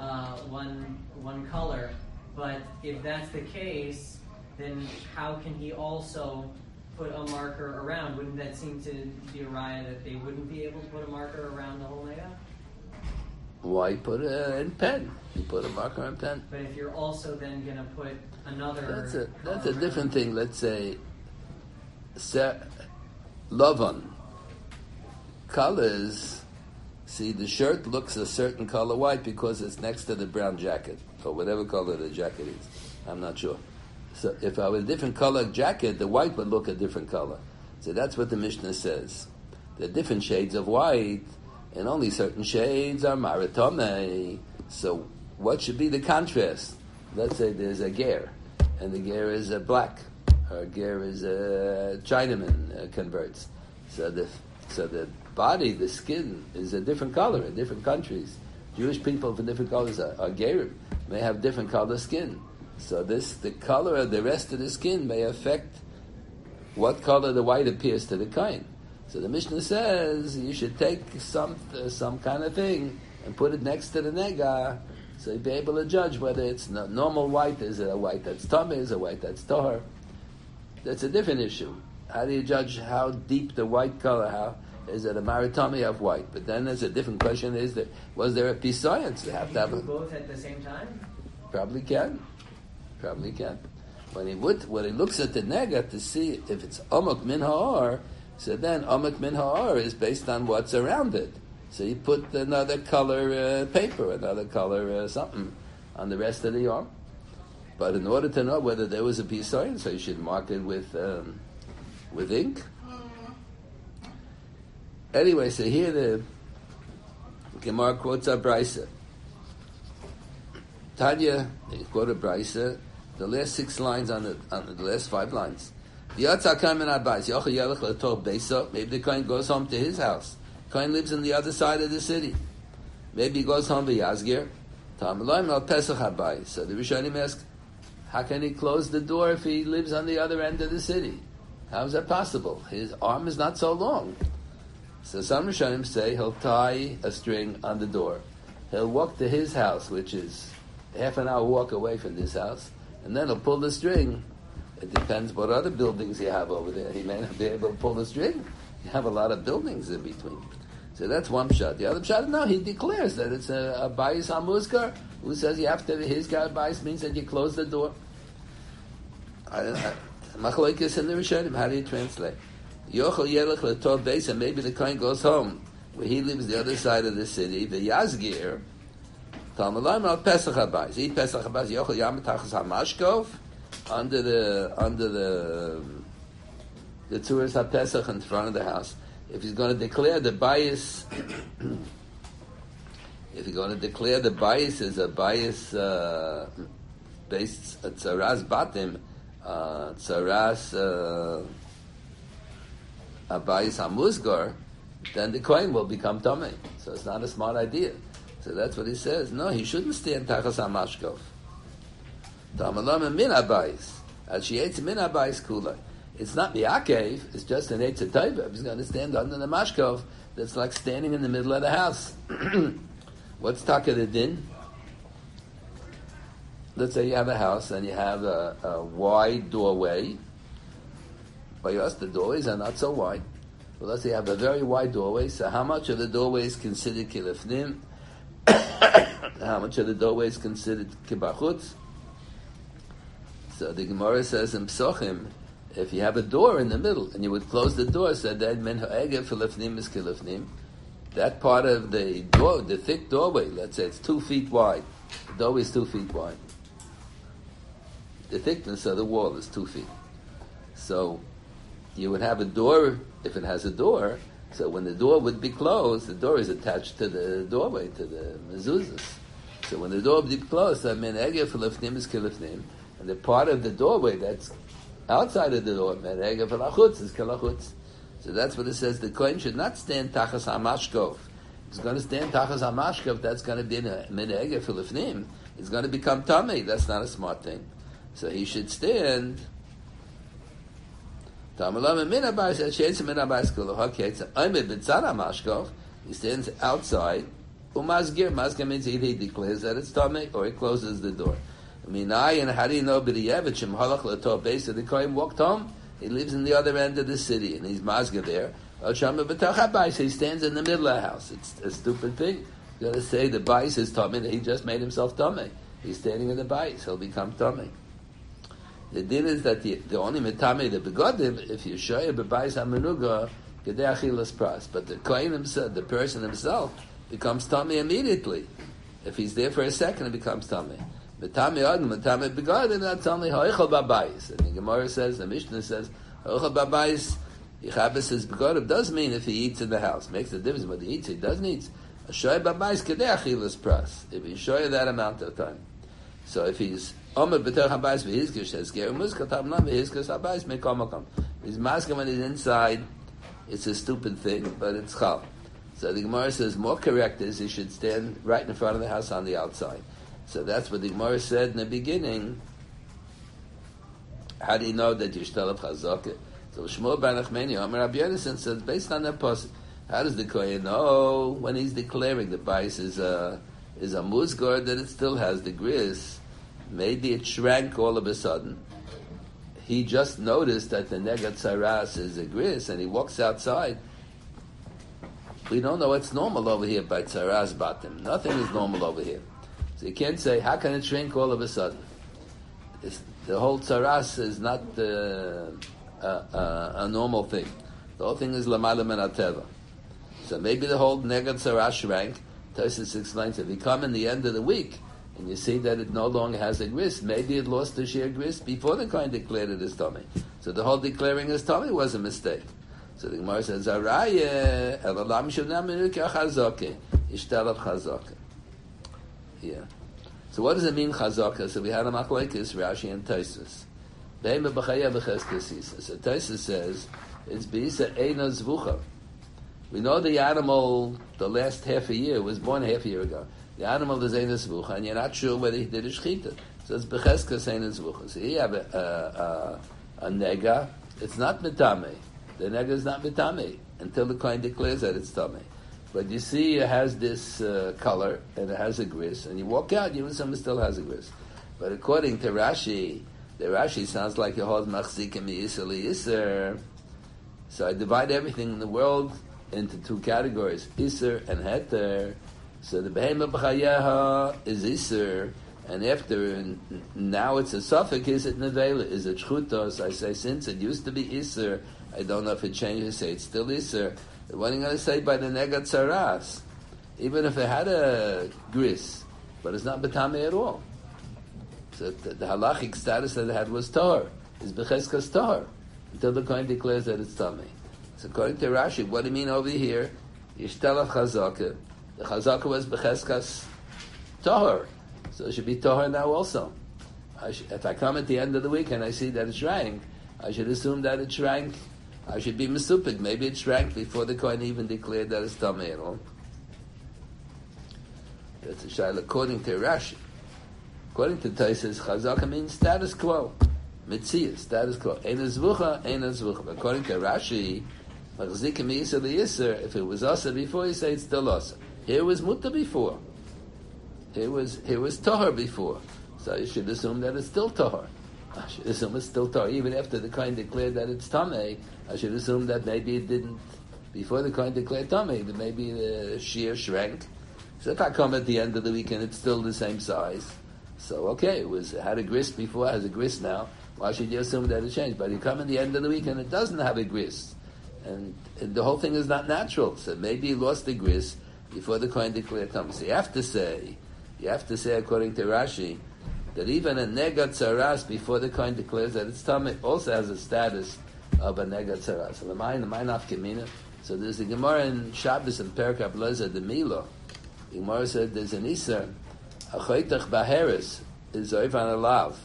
color. But if that's the case, then how can he also put a marker around? Wouldn't that seem to be a raya that they wouldn't be able to put a marker around the whole nega? Why put it in pen? You put a marker in pen. But if you're also then going to put another... That's a different thing. Let's say, Lavan. Colors, see, the shirt looks a certain color white because it's next to the brown jacket, or whatever color the jacket is. I'm not sure. So if I was a different color jacket, the white would look a different color. So that's what the Mishnah says. There are different shades of white, and only certain shades are maritome. So what should be the contrast? Let's say there's a ger, and the ger is a black, or a ger is a Chinaman converts. So the body, the skin, is a different color in different countries. Jewish people from different colors are gerim, may have different color skin. So the color of the rest of the skin may affect what color the white appears to the kohen. So the Mishnah says you should take some kind of thing and put it next to the nega, so you'll be able to judge whether it's normal white, is it a white that's tameh, is it a white that's tahor. That's a different issue. How do you judge how deep the white color? How is it a maritami of white? But then there's a different question: is that was there a pisoyon? They have to have both at the same time. Probably can. When he looks at the nega to see if it's omok min ha'or. So then, Amak min ha'or is based on what's around it. So you put another color paper, another color something on the rest of the arm. But in order to know whether there was a pisoyon, so you should mark it with ink. Anyway, so here the Gemara quotes a brisa. Tanya, they quote a brisa. The last 6 lines on the last 5 lines. Maybe the kohen goes home to his house. Kohen lives on the other side of the city. Maybe he goes home to Yazgir. So the Rishonim ask, how can he close the door if he lives on the other end of the city? How is that possible? His arm is not so long. So some Rishonim say he'll tie a string on the door. He'll walk to his house, which is half an hour walk away from this house, and then he'll pull the string. It depends what other buildings you have over there. He may not be able to pull the string. You have a lot of buildings in between. So that's one pshat. The other pshat, no, he declares that it's a bayis hamuzkar, who says you have to, his guy bayis means that you close the door. Machlokes in the Rishonim, how do you translate? Yochel yelech letov beis, and maybe the kohen goes home, where he lives the other side of the city, the Yazgir, Talmulayim al Pesach habayis. Eat Pesach habayis, yochel yam tachas hamashkov, under the Tzuras HaPesach in front of the house. if he's going to declare the bias, if you're going to declare the bias as a bias based tzaras batim, tzaras a bias hamuzgar, then the kohen will become tamei. So it's not a smart idea. So that's what he says. No, he shouldn't stand tachas hamashkov. Tamalam min habayis. Al min habayis kulay. It's not miyakev. It's just an eitz taiva. He's going to stand under the mashkov. That's like standing in the middle of the house. What's taka the din? Let's say you have a house and you have a wide doorway. By us, the doorways are not so wide. Well, let's say you have a very wide doorway. So how much of the doorway is considered kilifnim? How much of the doorway is considered kibachutz? So the Gemara says in Psochim, if you have a door in the middle and you would close the door, so that men ha'egev filifnim is kilifnim, that part of the door, the thick doorway, let's say it's 2 feet wide. The doorway is 2 feet wide. The thickness of the wall is 2 feet. So you would have a door, if it has a door, so when the door would be closed, the door is attached to the doorway, to the mezuzahs. So when the door would be closed, that men ha'egev filifnim is kilifnim, and the part of the doorway that's outside of the door, men ha'egev filachutz is kilachutz. So that's what it says. The kohen should not stand tachas hamashkov. He's going to stand tachas hamashkov. That's going to be in a minhageh filifnim. It's going to become tamei. That's not a smart thing. So he should stand. He stands outside. Umazgir. Mazgir means either he declares that it's tamei or he closes the door. Minai, and how do you know b'diyevit shem halach l'tov beis? So the kohen walked home. He lives in the other end of the city, and he's mazga there. He stands in the middle of the house. It's a stupid thing. You're going to say the bais is tummy. He just made himself tummy. He's standing in the bais. He'll become tummy. The din is that the only metame the begodim, if you show you b'bais hamenuga, gedei achilas pras. But the kohen himself, the person himself, becomes tummy immediately. If he's there for a second, it becomes tummy. Metame adam, metame begodim, that's only ha'echel b'bais. And the Gemara says, the Mishnah says, ha'echel b'bais, Yichabes says begodim does mean if he eats in the house. Makes a difference whether he eats, he doesn't eat. A shoy b'bais kedei achilas pras. If he shoy that amount of time. So if he's omer b'ter habais v'hizkish says ger muzka tamna v'hizkish habais mekomakom. He's masking when he's inside. It's a stupid thing, but it's chal. So the Gemara says more correct is he should stand right in front of the house on the outside. So that's what the Gemara said in the beginning. How do you know that you're still a chazakah? So Shmuel bar Nachmani, Amar Rabbi Yonasan says, based on that pasuk, how does the kohen know when he's declaring the bais is a musgar that it still has the gris? Maybe it shrank all of a sudden. He just noticed that the negat tzaras is a gris, and he walks outside. We don't know what's normal over here by tzaras batim. Nothing is normal over here. So you can't say, how can it shrink all of a sudden? The whole tzaras is not a normal thing. The whole thing is l'mayla min hateva. So maybe the whole negat tzaras shrank. Tosfos explains, if you come in the end of the week and you see that it no longer has a gris, maybe it lost the sheer gris before the kohen declared it as tummy. So the whole declaring as tummy was a mistake. So the Gemara says, Araya, elalam shunam minukah chazakeh, ishtalav chazakeh. Yeah. So what does it mean chazakah? So we had a machlokes, Rashi and Tosfos. Behema b'chaya v'cheskes sisa. So Tosfos says, it's b'isa eino zvucha. We know the animal, the last half a year, was born half a year ago. The animal is eino zvucha, and you're not sure whether he did a shechita. So it's b'cheskes eino zvucha. So you have a nega, it's not mitame. The nega is not mitame until the kohen declares that it's tamei. But you see, it has this color and it has a gris, and you walk out, you know something still has a gris. But according to Rashi, the Rashi sounds like it holds machzik and mi'isr li'isr. So I divide everything in the world into two categories: isr and heter. So the behema b'chayeha is isr, and after now it's a suffix. Is it nevela? Is it shchutos? I say since it used to be isr, I don't know if it changed. I say it's still isr. What are you going to say by the negat tzaras? Even if it had a gris, but it's not betame at all. So the halachic status that it had was tahor. It's becheskas tahor until the kohen declares that it's tamei. So according to Rashi, what do you mean over here? Yishtelach chazaka. The chazaka was becheskas tohar, so it should be tohar now also. If I come at the end of the week and I see that it shrank, I should assume that it shrank. I should be mesupik. Maybe it shrank before the kohen even declared that it's tamei at all. That's a shayla according to Rashi. According to Taisus, chazaka means status quo. Mitzvah, status quo. Ein azvucha, ein azvucha. According to Rashi, machzikim yisr liyisr, if it was asa before, you say it's still asa. Here was muta before. Here was tahar before. So you should assume that it's still tahar. I should assume it's still tahar. Even after the kohen declared that it's tamei, I should assume that maybe it didn't, before the kohen declared tamei, that maybe the shear shrank. So if I come at the end of the week and it's still the same size, so okay, it had a grist before, it has a grist now. Why should you assume that it changed? But you come at the end of the week and it doesn't have a grist, and the whole thing is not natural. So maybe he lost the grist before the kohen declared tamei. So you have to say according to Rashi, that even a negat tzaras before the kohen declares that it's tamei also has a status of a negat tzaras. So the mine nafkamina. So there's the Gemara in Shabbos and Perek Ablezer the Milo. The Gemara said there's an iser achoitach baheres is over on a lav.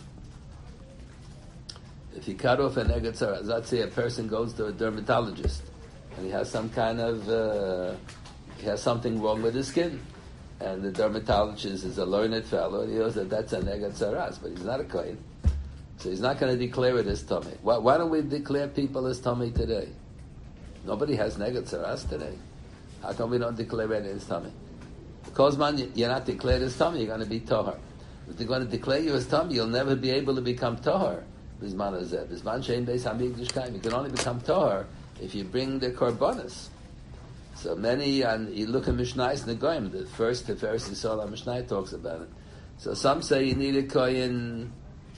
If you cut off a negat tzaras, let's say a person goes to a dermatologist and he has some kind of he has something wrong with his skin. And the dermatologist is a learned fellow. He knows that that's a negat tzaras, but he's not a kohen, so he's not going to declare it as tamei. Why don't we declare people as tamei today? Nobody has negat tzaras today. How come we don't declare it as tamei? Because man, you're not declared as tamei. You're going to be tahar. If they're going to declare you as tamei, you'll never be able to become tahar. Bisman azeh, bisman shein beis hamikdash kaim. You can only become tahar if you bring the korbanos. So many, and you look at Mishnais Negoim, the first Tiferes Yisrael Mishnai talks about it. So some say you need a kohen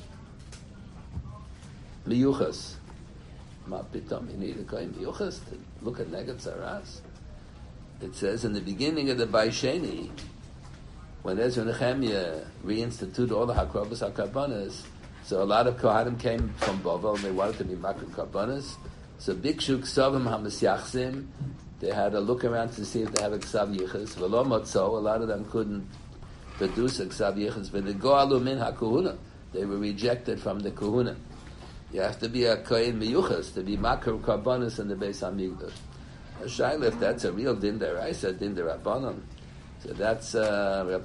miyuchas. Ma pitom, you need a kohen miyuchas to look at negat tzaras. It says in the beginning of the Baisheni, when Ezra Nehemiah reinstituted all the hakrobas hakarbanas, so a lot of kohanim came from Bavel and they wanted to be makar karbanas. So bikshu ksavim hamasyachsim. They had a look around to see if they have a ksav yichus. V'lo motzo, a lot of them couldn't produce a ksav yichus. But they go alu min ha-kuhuna. They were rejected from the kuhuna. You have to be a kohen miyuchas to be makar karbanis in the Beis Hamikdash. Shaila, if that's a real din deraisa, din derabanan. So that's Tzvi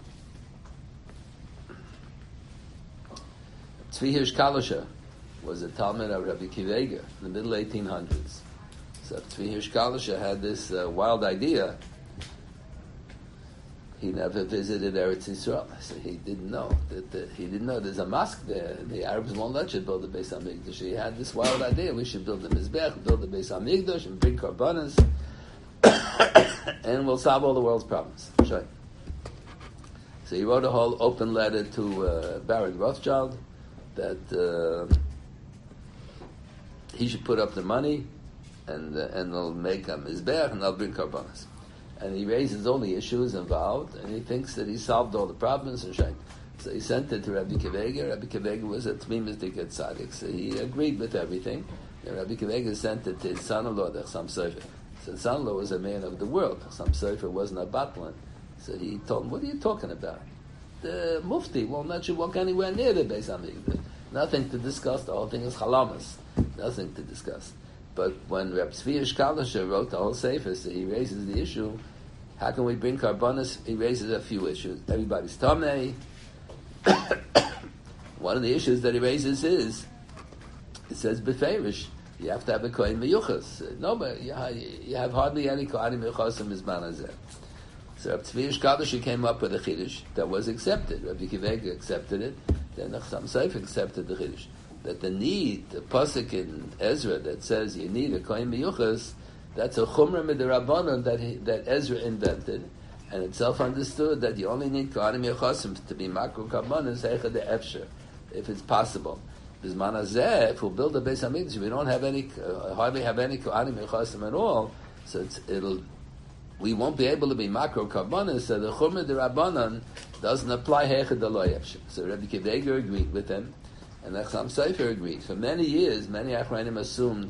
Hirsch Kalisha was a Talmud of Rabbi Akiva Eiger in the middle 1800s. So Tzvi Hirsch Kalisha had this wild idea. He never visited Eretz Yisrael, so he didn't know there's a mosque there. The Arabs won't let you build the Beis Hamikdash. He had this wild idea: we should build the Mizbech, build the Beis Hamikdash, and bring karbanos, and we'll solve all the world's problems. Sure. So he wrote a whole open letter to Baron Rothschild that he should put up the money, and they'll make a Mizbech, and they'll bring karbanos. And he raises all the issues involved, and he thinks that he solved all the problems and shayk. So he sent it to Rabbi Akiva Eiger. Rabbi Akiva Eiger was a Tmimis Dikat Tzaddik, so he agreed with everything. And Rabbi Akiva Eiger sent it to his son-in-law, the Chassam Sofer. So his son-in-law was a man of the world. Chassam Sofer wasn't a Batlan. So he told him, what are you talking about? The Mufti won't let you walk anywhere near the Beis Hamikdash. Nothing to discuss. The whole thing is chalamas. Nothing to discuss. But when Reb Tzvi Hirsch Kalisha wrote the whole Sefer, so he raises the issue, how can we bring karbanos? He raises a few issues. Everybody's tamei. One of the issues that he raises is, it says beferish, you have to have a kohen miyuchas. No, but you have hardly any kohen miyuchas in Mizman Hazeh. So Reb Tzvi Hirsch Kalisha came up with a chiddush that was accepted. Rabbi Akiva Eiger accepted it. Then the Chassam Sofer accepted the chiddush. That the pasuk in Ezra that says you need a kohen miyuchas, that's a chumrah midrabanan that Ezra invented, and it's self-understood that you only need kohanim yochasim to be makro karbanos heicha de efsher, if it's possible. Bizman hazeh, if we'll build a Beis Hamikdash, we don't have any, hardly have any kohanim yochasim at all, so we won't be able to be makro karbanos. So the chumrah midrabanan doesn't apply heicha de lo efsher. So Rabbi Akiva Eiger agreed with him. And the Chassam Sofer agreed. For many years, many Achronim assumed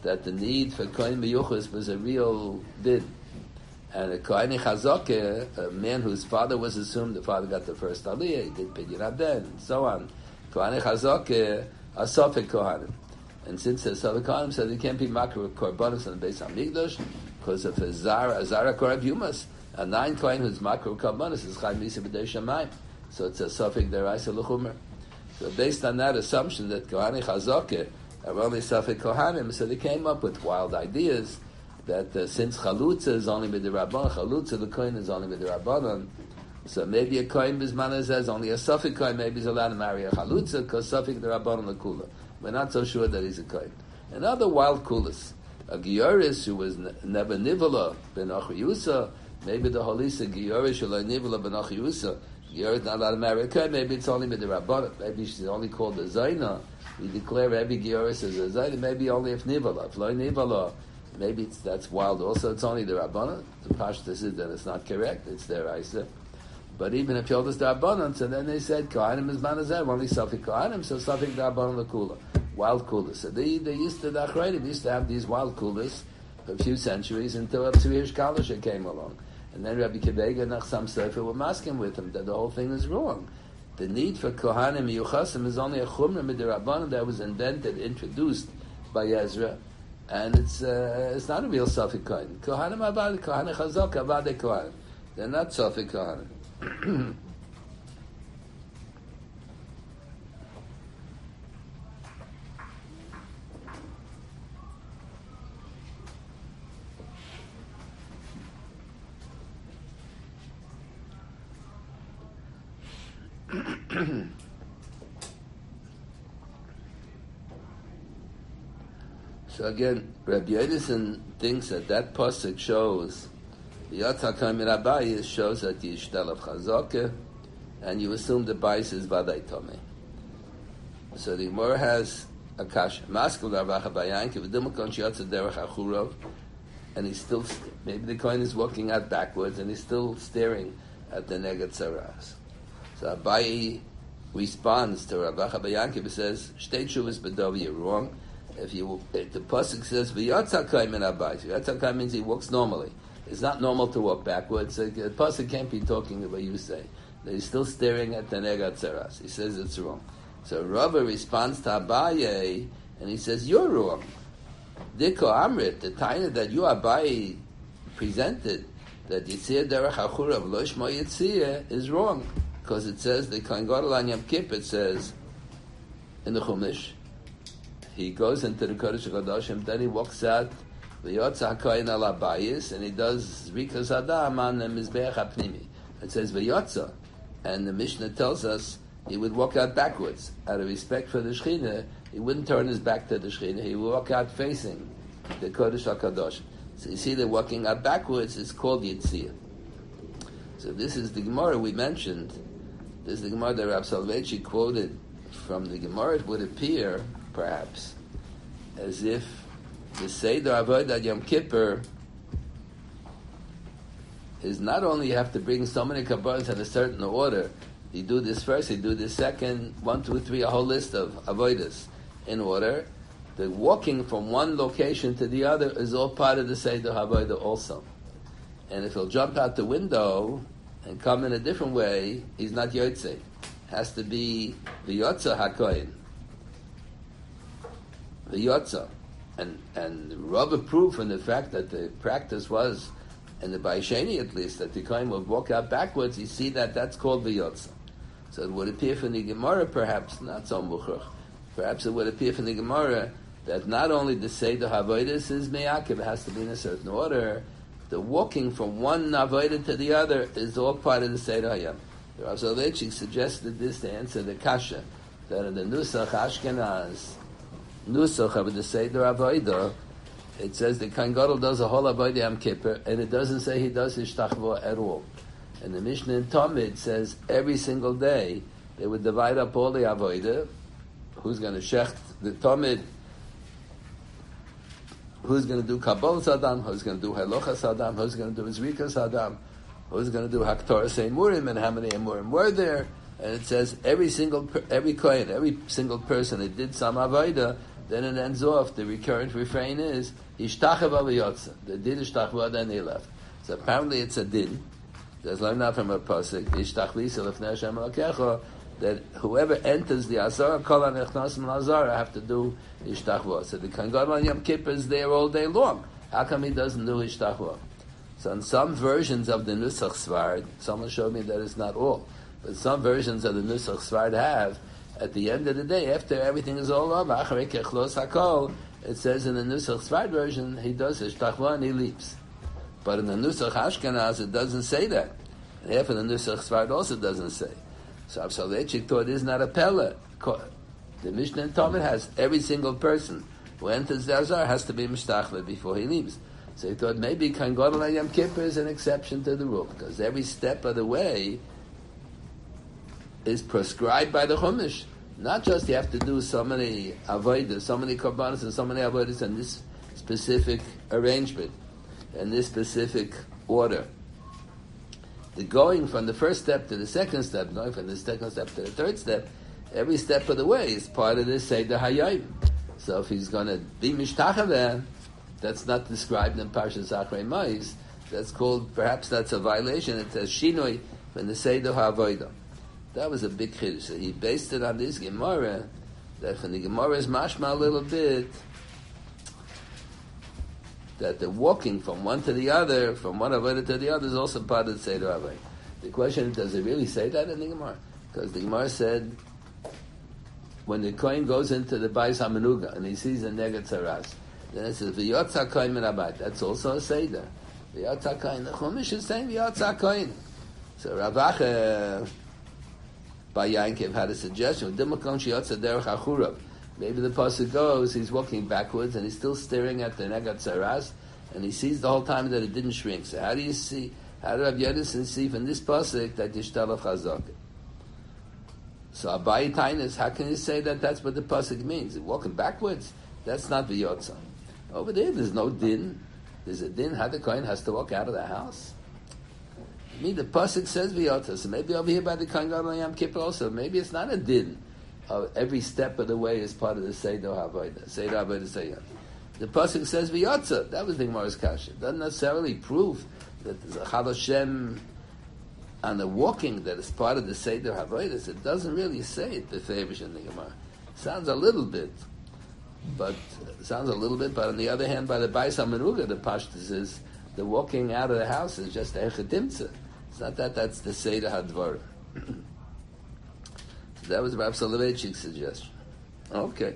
that the need for Kohen Miyuchas was a real din. And a Kohen Chazokeh, a man whose father was assumed, the father got the first Aliyah, he did Pidyon Abden, and so on. Kohen Chazokeh are Sofek Kohanim. And since they're Sofek Kohanim, so they can't be Makar Korbanos on the Beis HaMikdash, because of a Zara Korab Yumas. A 9 Kohen who's Makar Korbanos is Chai Misa B'dei Shamayim. So it's a Sofek Deraisa L'chumer. So based on that assumption that Kohen Chazokeh are only Sofek Kohanim, so they came up with wild ideas that since Chalutza is only B'derabbanon, Chalutza, the Kohen, is only B'derabbanon, so maybe a Kohen Bismana says only a Sofek Kohen maybe is allowed to marry a Chalutza because Sofek Derabbanon L'kula. We're not so sure that he's a Kohen. And other wild kulas. A Gioris who was never Nivola Ben Achiyusa, maybe the Holisa Gioris who like Nivola Ben Achiyusa, Gioris not allowed to marry a Kohen, maybe it's only B'derabbanon, maybe she's only called a Zaina. We declare every Gioris as a Zaina, maybe only if Nivola. If Lo Nivola, maybe that's wild also, it's only the Rabbanon. The Pashtus is that it's not correct, it's their Isa. But even if you hold this the Rabbanon, so then they said, Kohanim is Manazeh, only Safik Kohanim, so Safik the Rabbanon the Kula. Wild Kulas. So they used to, the Achrayim used to have these wild Kulas for a few centuries until Tzvihish Kalisha came along. And then Rabbi Kivega and Nachsam Sefer were masking with him that the whole thing is wrong. The need for Kohanim Yuchasim is only a Chumrah Midirabbanon that was invented, introduced by Ezra. And it's not a real Safik Kohen. Kohanim Abad, Kohanim Chazok, Abad Kohanim. They're not Safik Kohanim. So again, Rabbi Yedison thinks that pasuk shows the Yatzakam in Abayis shows that the Yishtel of Chazokeh, and you assume the Bayis is Vaday Tomei. So the Gemara has a kasha. Maskul Ravacha Bayanki v'dimukon shiatza derech achurov, and he's still maybe the Kohen is walking out backwards and he's still staring at the Neged Saras. So Abayi responds to Ravacha Bayanki and says, "Shtei tshuvas b'dovi, you're wrong. If the pasuk says v'yatzakay min abayis, v'yatzakay means he walks normally. It's not normal to walk backwards. So the pasuk can't be talking the way you say. He's still staring at the Neged Saras. He says it's wrong. So Rava responds to Abaye and he says you're wrong. Diko Amrit, the taina that you Abaye presented that Yitzir derech achurav lo shmo Yitzir is wrong because it says the Kohen Gadol on Yom Kippur, it says in the Chumash. He goes into the Kodesh HaKadoshim, then he walks out the Yotza HaKoyin al Abayis, and he does Rikas Adam on the Mizbeach HaPnimi. It says V'yotza, and the Mishnah tells us he would walk out backwards. Out of respect for the Shekhinah, he wouldn't turn his back to the Shekhinah, he would walk out facing the Kodesh HaKadoshim. So you see that walking out backwards is called Yitzir. So this is the Gemara we mentioned. This is the Gemara that Rav Soloveitchik quoted from the Gemara. It would appear perhaps as if the Seder Avodah Yom Kippur is not only you have to bring so many kabbalas in a certain order, you do this first, you do this second, 1, 2, 3, a whole list of avodas in order. The walking from one location to the other is all part of the Seder Avodah also. And if he'll jump out the window and come in a different way, he's not Yotzei. Has to be the Yotza HaKoyin. The Yotza. And Rava proved from the fact that the practice was, in the Baisheni at least, that the Kohen would walk out backwards, you see that that's called the Yotza. So it would appear from the Gemara, perhaps, not so muchach, perhaps it would appear from the Gemara that not only the Seder HaVodas is Me'akev, it has to be in a certain order, the walking from one Avodah to the other is all part of the Seder HaYam. The Rav Soloveitchik suggested this to answer the Kasha, that in the Nusach Ashkenaz, Nusach of the Seder Avodah, it says the Kohen Gadol does a whole Avodah Yom Kippur, and it doesn't say he does his Shtachvo at all. And the Mishnah in Talmud says every single day they would divide up all the Avodah. Who's going to shecht the Talmud? Who's going to do Kabbalah Sadam? Who's going to do Halacha Sadam? Who's going to do Zrika Sadam? Who's going to do Haktorah Seimurim? And how many Emurim were there? And it says every Kohen, every single person that did some Avodah, then it ends off. The recurrent refrain is Ishtachava v'yotza. They did Ishtachava, then they left. So apparently it's a din. There's learned out from a pasuk Ishtachvisa lefnei Hashem Elokecha, that whoever enters the Azara, Kol HaNechnasim L'Azara, have to do Ishtachva. So the Kohen Gadol on Yom Kippur is there all day long. How come he doesn't do Ishtachva? So in some versions of the Nusach Svard, someone showed me that it's not all, but some versions of the Nusach Svard have, at the end of the day, after everything is all over, Acharei Kechlos HaKol, it says in the Nusach Svard version, he does Ishtachva and he leaves. But in the Nusach Ashkenaz, it doesn't say that. And half of the Nusach Svard also doesn't say. So Rav Soloveitchik thought it is not a pella. The Mishnah in Talmud has every single person who enters the Azar has to be mishtachle before he leaves. So he thought maybe Kohen Gadol on Yom Kippur is an exception to the rule, because every step of the way is prescribed by the Chumash. Not just you have to do so many avodas, so many korbanos, and so many avodas in this specific arrangement, in this specific order. The going from the first step to the second step, going from the second step to the third step, every step of the way is part of this Seder Hayayim. So if he's going to be mishtachaveh, that's not described in Parshas Achrei Ma'is. That's called, perhaps that's a violation. It says Shinoi from the Seder HaAvodah. That was a big chiddush. So he based it on this Gemara, that from the Gemara is mashma a little bit, that the walking from one to the other, from one avodah to the other, is also part of the Seder HaAvodah. The question is, does it really say that in the Gemara? Because the Gemara said, when the Kohen goes into the Bais HaMenuga and he sees a Neged Tzaras, then it says, V'yotza Kohen min habayit. That's also a Seder. V'yotza Kohen. The Chumash is saying V'yotza Kohen. So Rav Acha by Yankiv had a suggestion. Maybe the pasuk goes, he's walking backwards and he's still staring at the Neged Tzaras, and he sees the whole time that it didn't shrink. So how do you see? How do Rav Yedison see from this pasuk that Yishtalach Chazak? So Abayi Tainis, how can you say that that's what the pasuk means? Walking backwards? That's not the Yotza. Over there's no din. There's a din how the Kohen has to walk out of the house. I mean, the pasuk says V'yotza, so maybe over here by the Kohen Gadol Yom Kippur also, maybe it's not a din. Every step of the way is part of the Seder HaAvodah. Seder HaAvodah Seder. The pasuk says V'yotza. That was the Gemara's kasha. It doesn't necessarily prove that there's a Chal Hashem on the walking that is part of the Seder HaAvodah. It doesn't really say it, the Fevish in the Gemara. Sounds a little bit, but on the other hand, by the Bais HaMenuga, the Pashtus is the walking out of the house is just a Echadimtza. It's not that that's the Seder HaDvar. So that was Rav Soloveitchik's suggestion. Okay.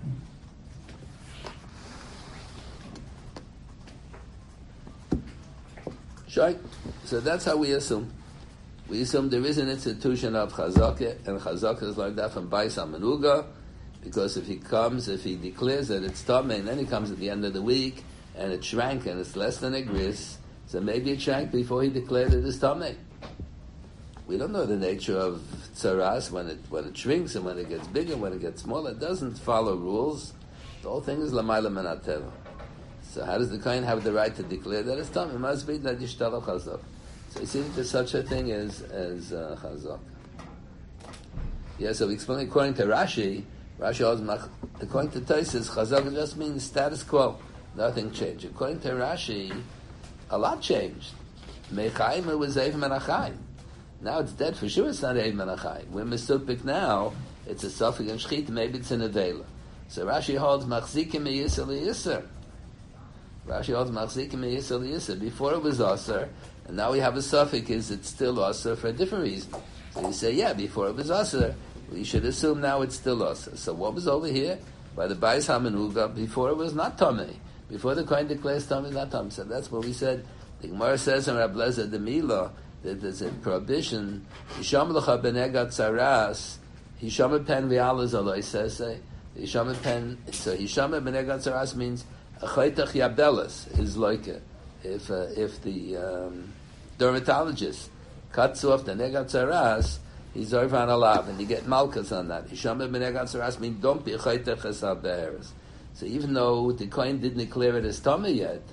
Sure. So that's how we assume. We assume there is an institution of Chazakah, and Chazakah is like that from Bais HaMenuga, because if he declares that it's Tameh, and then he comes at the end of the week, and it shrank, and it's less than a gris, so maybe it shrank before he declared it as Tameh. We don't know the nature of Tzaras, when it shrinks, and when it gets bigger, when it gets smaller. It doesn't follow rules. The whole thing is Lamayla Menateva. So how does the Kohen have the right to declare that it's Tameh? It must be that Yishtalach Chazak. So you see that there's such a thing as Chazak. Yeah, so we explain according to Rashi holds, according to Tosfos, Chazak just means status quo. Nothing changed. According to Rashi, a lot changed. Mechaim, it was Eiv Menachayim. Now it's dead for sure. It's not Eiv Menachayim. We're Mesupik now. It's a Sufik and Shchit. Maybe it's an Avela. So Rashi holds Machzikim Yisr Yisr. Rashi holds Machzikim Yisr Yisr. Before it was Asr, and now we have a Sufik. Is it still Asr for a different reason? So you say, yeah, before it was Asr. We should assume now it's still Asr. So what was over here? By the Bais HaMenuga, before it was not Tameh. Before the Kohen declares Tameh, not Tameh. So that's what we said. The Gemara says in Rab Lezer the Milah that there's a prohibition. Hisham l'cha benegat tzaras. Hisham pen v'alaz aloi says. Hisham pen. So Hisham benegat tzaras means a chaytach yabelas is like if the dermatologist cuts off the negat tzaras, he's over on alav, and you get malchus on that. Hisham benegat tzaras means don't be chaytach esav be'eres. So even though the Kohen didn't declare it as Tameh yet,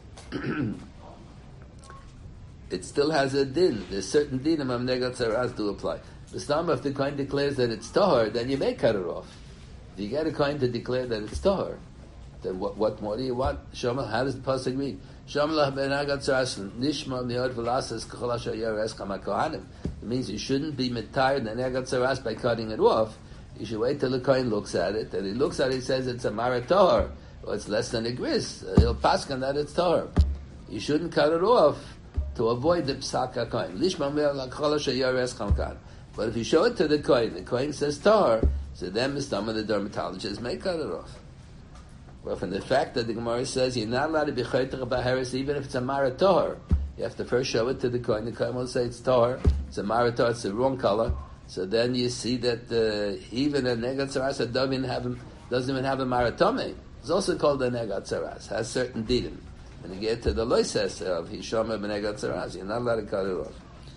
it still has a din. There's certain dinim of Negat Tzaras to apply. The stam if the Kohen declares that it's Tahor, then you may cut it off. If you get a coin to declare that it's tahor, then what more do you want? Shomel, how does the pasuk read? Shomel ben agat tzarasin nishma miod v'lasas k'chol asher yares kama kohanim. It means you shouldn't be metired and agat tzaras by cutting it off. You should wait till the kohen looks at it, and he looks at it, he says it's a marat tahor, or it's less than a gris. He'll paskan that it's tahor. You shouldn't cut it off to avoid the psak kohen. Nishma miod k'chol asher yares kama kohanim. But if you show it to the kohen says tahor, so then some of the dermatologists may cut it off. Well, from the fact that the Gemara says you're not allowed to be chaytach about heres even if it's a marat tahor, you have to first show it to the kohen. The kohen will say it's tahor, it's a marat tahor, it's the wrong color. So then you see that even a negat tzaras doesn't even have a marat tameh. It's also called a negat tzaras, has certain dinim. When you get to the loises of Hishama b'negat tzaras, you're not allowed to cut it off.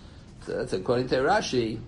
So that's according to Rashi.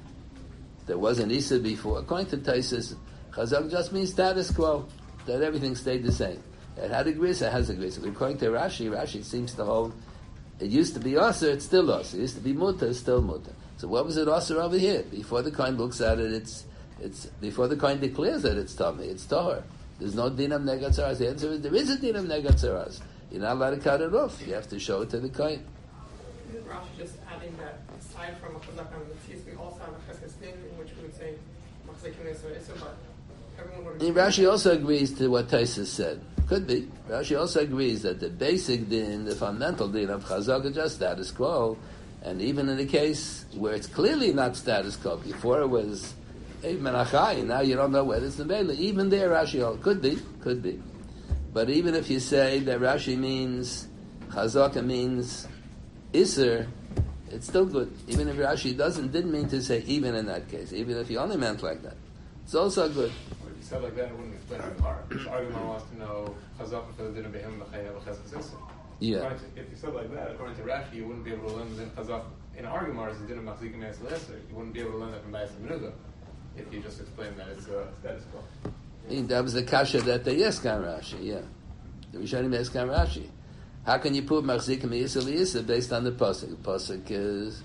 There was an Issa before. According to Taisus, Chazak just means status quo, that everything stayed the same. It had a gris, it has a gris. According to Rashi seems to hold, it used to be Asr, it's still Asr. It used to be Mutter, it's still Mutter. So what was it Asr over here? Before the kohen looks at it, it's before the kohen declares that it's Tameh, it's Tahor. There's no din of Negat Tzaras. The answer is there is a din of Negat Tzaras. You're not allowed to cut it off. You have to show it to the kohen. Isn't Rashi just adding that aside from a chazak and the we also have a cheskes din, in which we would say machzikin is but everyone would agree. Rashi also agrees to what Taisus said. Could be. Rashi also agrees that the basic din, the fundamental din of chazak is just status quo, and even in the case where it's clearly not status quo, before it was Eid Menachai, now you don't know whether it's Nevela. Even there, Rashi could be. But even if you say that Rashi means chazaka means Isser, it's still good. Even if Rashi didn't mean to say even in that case. Even if he only meant like that, it's also good. But if you said like that, it wouldn't explain the Gemara. This argument wants to know chazak for the din of behim b'chayav b'cheskas isser. Yeah. If you said like that, according to Rashi, you wouldn't be able to learn the din chazak in our Gemara as the din of machzikim es l'isser. You wouldn't be able to learn that from Bayis Menuda if you just explained that it's status quo. That was the kasha that they yeskan Rashi. Yeah, the Rishonim yeskan Rashi. How can you put machzikim yisr based on the pasuk? The pasuk is,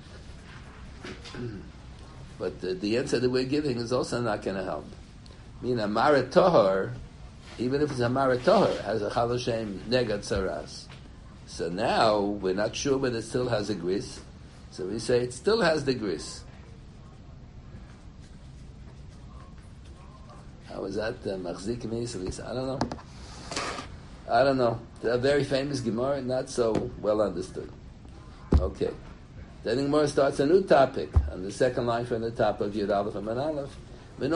but the answer that we're giving is also not going to help. I mean, a marat tahor, even if it's a marat tahor, has a chaloshem negat tzaras. So now we're not sure whether it still has a gris. So we say it still has the gris. How is that machzikim yisr? I don't know. A very famous Gemara, not so well understood. Okay. Then the Gemara starts a new topic on the second line from the top of Yud Aleph and Man Aleph. The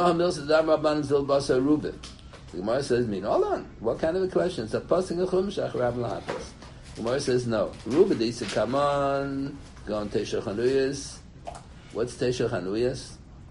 Gemara says, hold on. What kind of a question? It's a passing a chumash acharab lahapas. The Gemara says, no. Ruben Disa, come on. Go on Teishah Chanuyas. What's Teishah Chanuyas?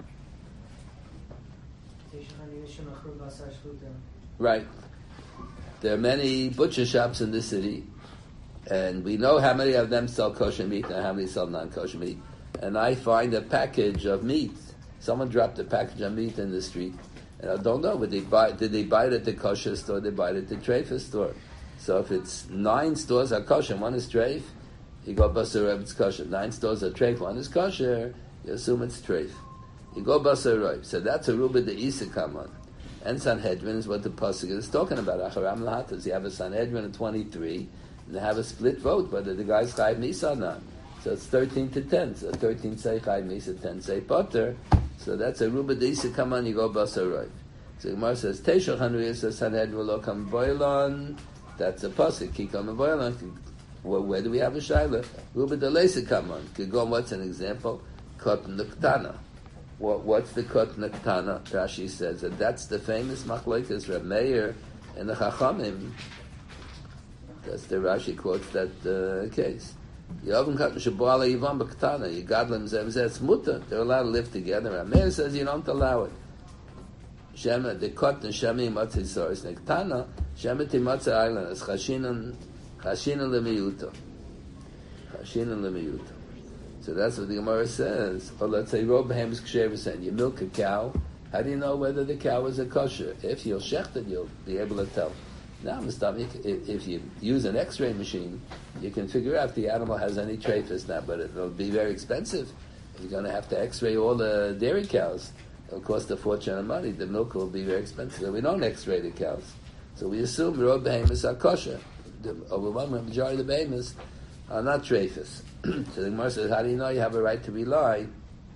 Right. There are many butcher shops in the city, and we know how many of them sell kosher meat and how many sell non-kosher meat. And I find a package of meat. Someone dropped a package of meat in the street, and I don't know. Did they buy it at the kosher store? Did they buy it at the treifa store? So if it's 9 stores are kosher, one is treif, you go basar rov, it's kosher. 9 stores are treif, one is kosher, you assume it's treif. You go basar rov. So that's a ruba de isa kaman. And Sanhedrin is what the pasuk is talking about. Acharam lahatas. You have a Sanhedrin of 23, and they have a split vote whether the guy's chayv misa or not. So it's 13 to 10. So 13 say chayv misa, 10 say potter. So that's a ruba deisa. Come on, you go basar rov. So Gemara says Teishah Chanuyas says Sanhedrin lo kam boilon. That's a pasuk. Ki kam boilon. Where do we have a shaila? Ruba de leisa come on. Kigom. What's an example? Kot nuktana. What's the kot naktana? Rashi says that that's the famous machlokes Reb Meir and the Chachamim. That's the Rashi quotes that case. Yavim kat mishaboala yivam b'ktana. Yigadlim zeh it's mutter. They're allowed to live together. Reb Meir says you don't allow it. Shema the kot neshami matzah soris naktana. Shema timatzah island as chashinan lemiyuta. Chashinan lemiyuta. So that's what the Gemara says. Or let's say, Rob Behem is ksher. You milk a cow. How do you know whether the cow is a kosher? If you'll shecht it, you'll be able to tell. Now, if you use an X-ray machine, you can figure out if the animal has any treifas now, but it'll be very expensive. You're going to have to X-ray all the dairy cows. it'll cost a fortune of money. The milk will be very expensive. We don't X-ray the cows. So we assume Rob Behemoths are kosher. The overwhelming majority of the Behemoths are not treifus. So the Gemara says, how do you know you have a right to rely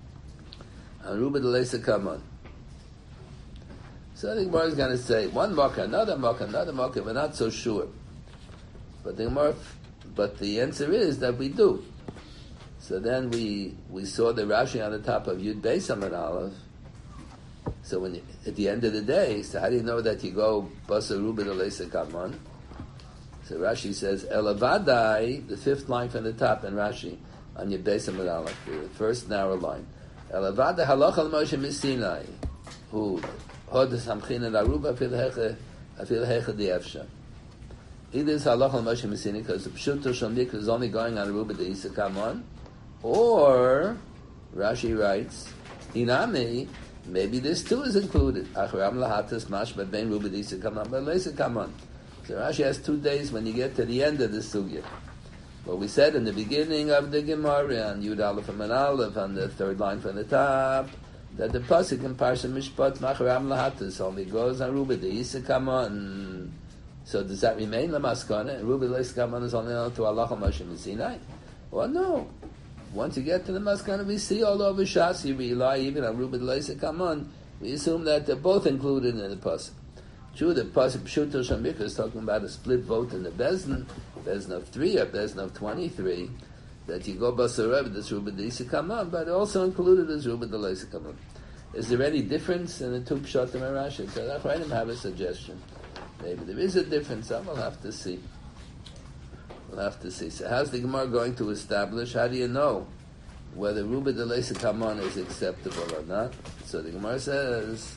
on Ruba de Leisa Kamon? So the Gemara is going to say, one marker, another marker, we're not so sure. But the answer is that we do. So then we saw the Rashi on the top of Yud Beis Amud Aleph. So when at the end of the day, so how do you know that you go Basa Ruba de Leisa Kamon? So Rashi says, Elavadai, the fifth line from the top in Rashi, on Yud Beis Amud Aleph, the first narrow line. Elavadai halach al Moshe Misinai, who hod samchin al Aruba afil hecha di'efsha. Either it's halach al Moshe Misinai, because the Pshuto Shal Mikra is only going on Aruba de Isa Kamon, or, Rashi writes, Inami, maybe this too is included. Acharam lahatas mashma ben Ruba de Isa Kamon, but Leisa Kamon. So Rashi has 2 days when you get to the end of the sugya. What we said in the beginning of the Gemara, on Yud Aleph and Aleph, on the third line from the top, that the pasuk in Parsha Mishpat Macharam Lahatas only goes on Ruba de Isa Kamon. So does that remain Lamaskana? And Ruba de Isa Kamon is only on to Allah Moshe Sinai? Well, no. Once you get to the Maskana, we see all over Shas, you rely even on Ruba de Isa Kamon. We assume that they're both included in the pasuk. True, the pasuk Pshuto Shal Mikra is talking about a split vote in the Bezdin of 3 or Bezdin of 23, that you go Basareb, this Ruba de Isa Kamon, but also included as Ruba de Isa Kamon. Is there any difference in the two Pshatim and Rashi? So I have a suggestion. Maybe there is a difference. I will have to see. We'll have to see. So how's the Gemara going to establish? How do you know whether Ruba de Isa Kamon is acceptable or not? So the Gemara says,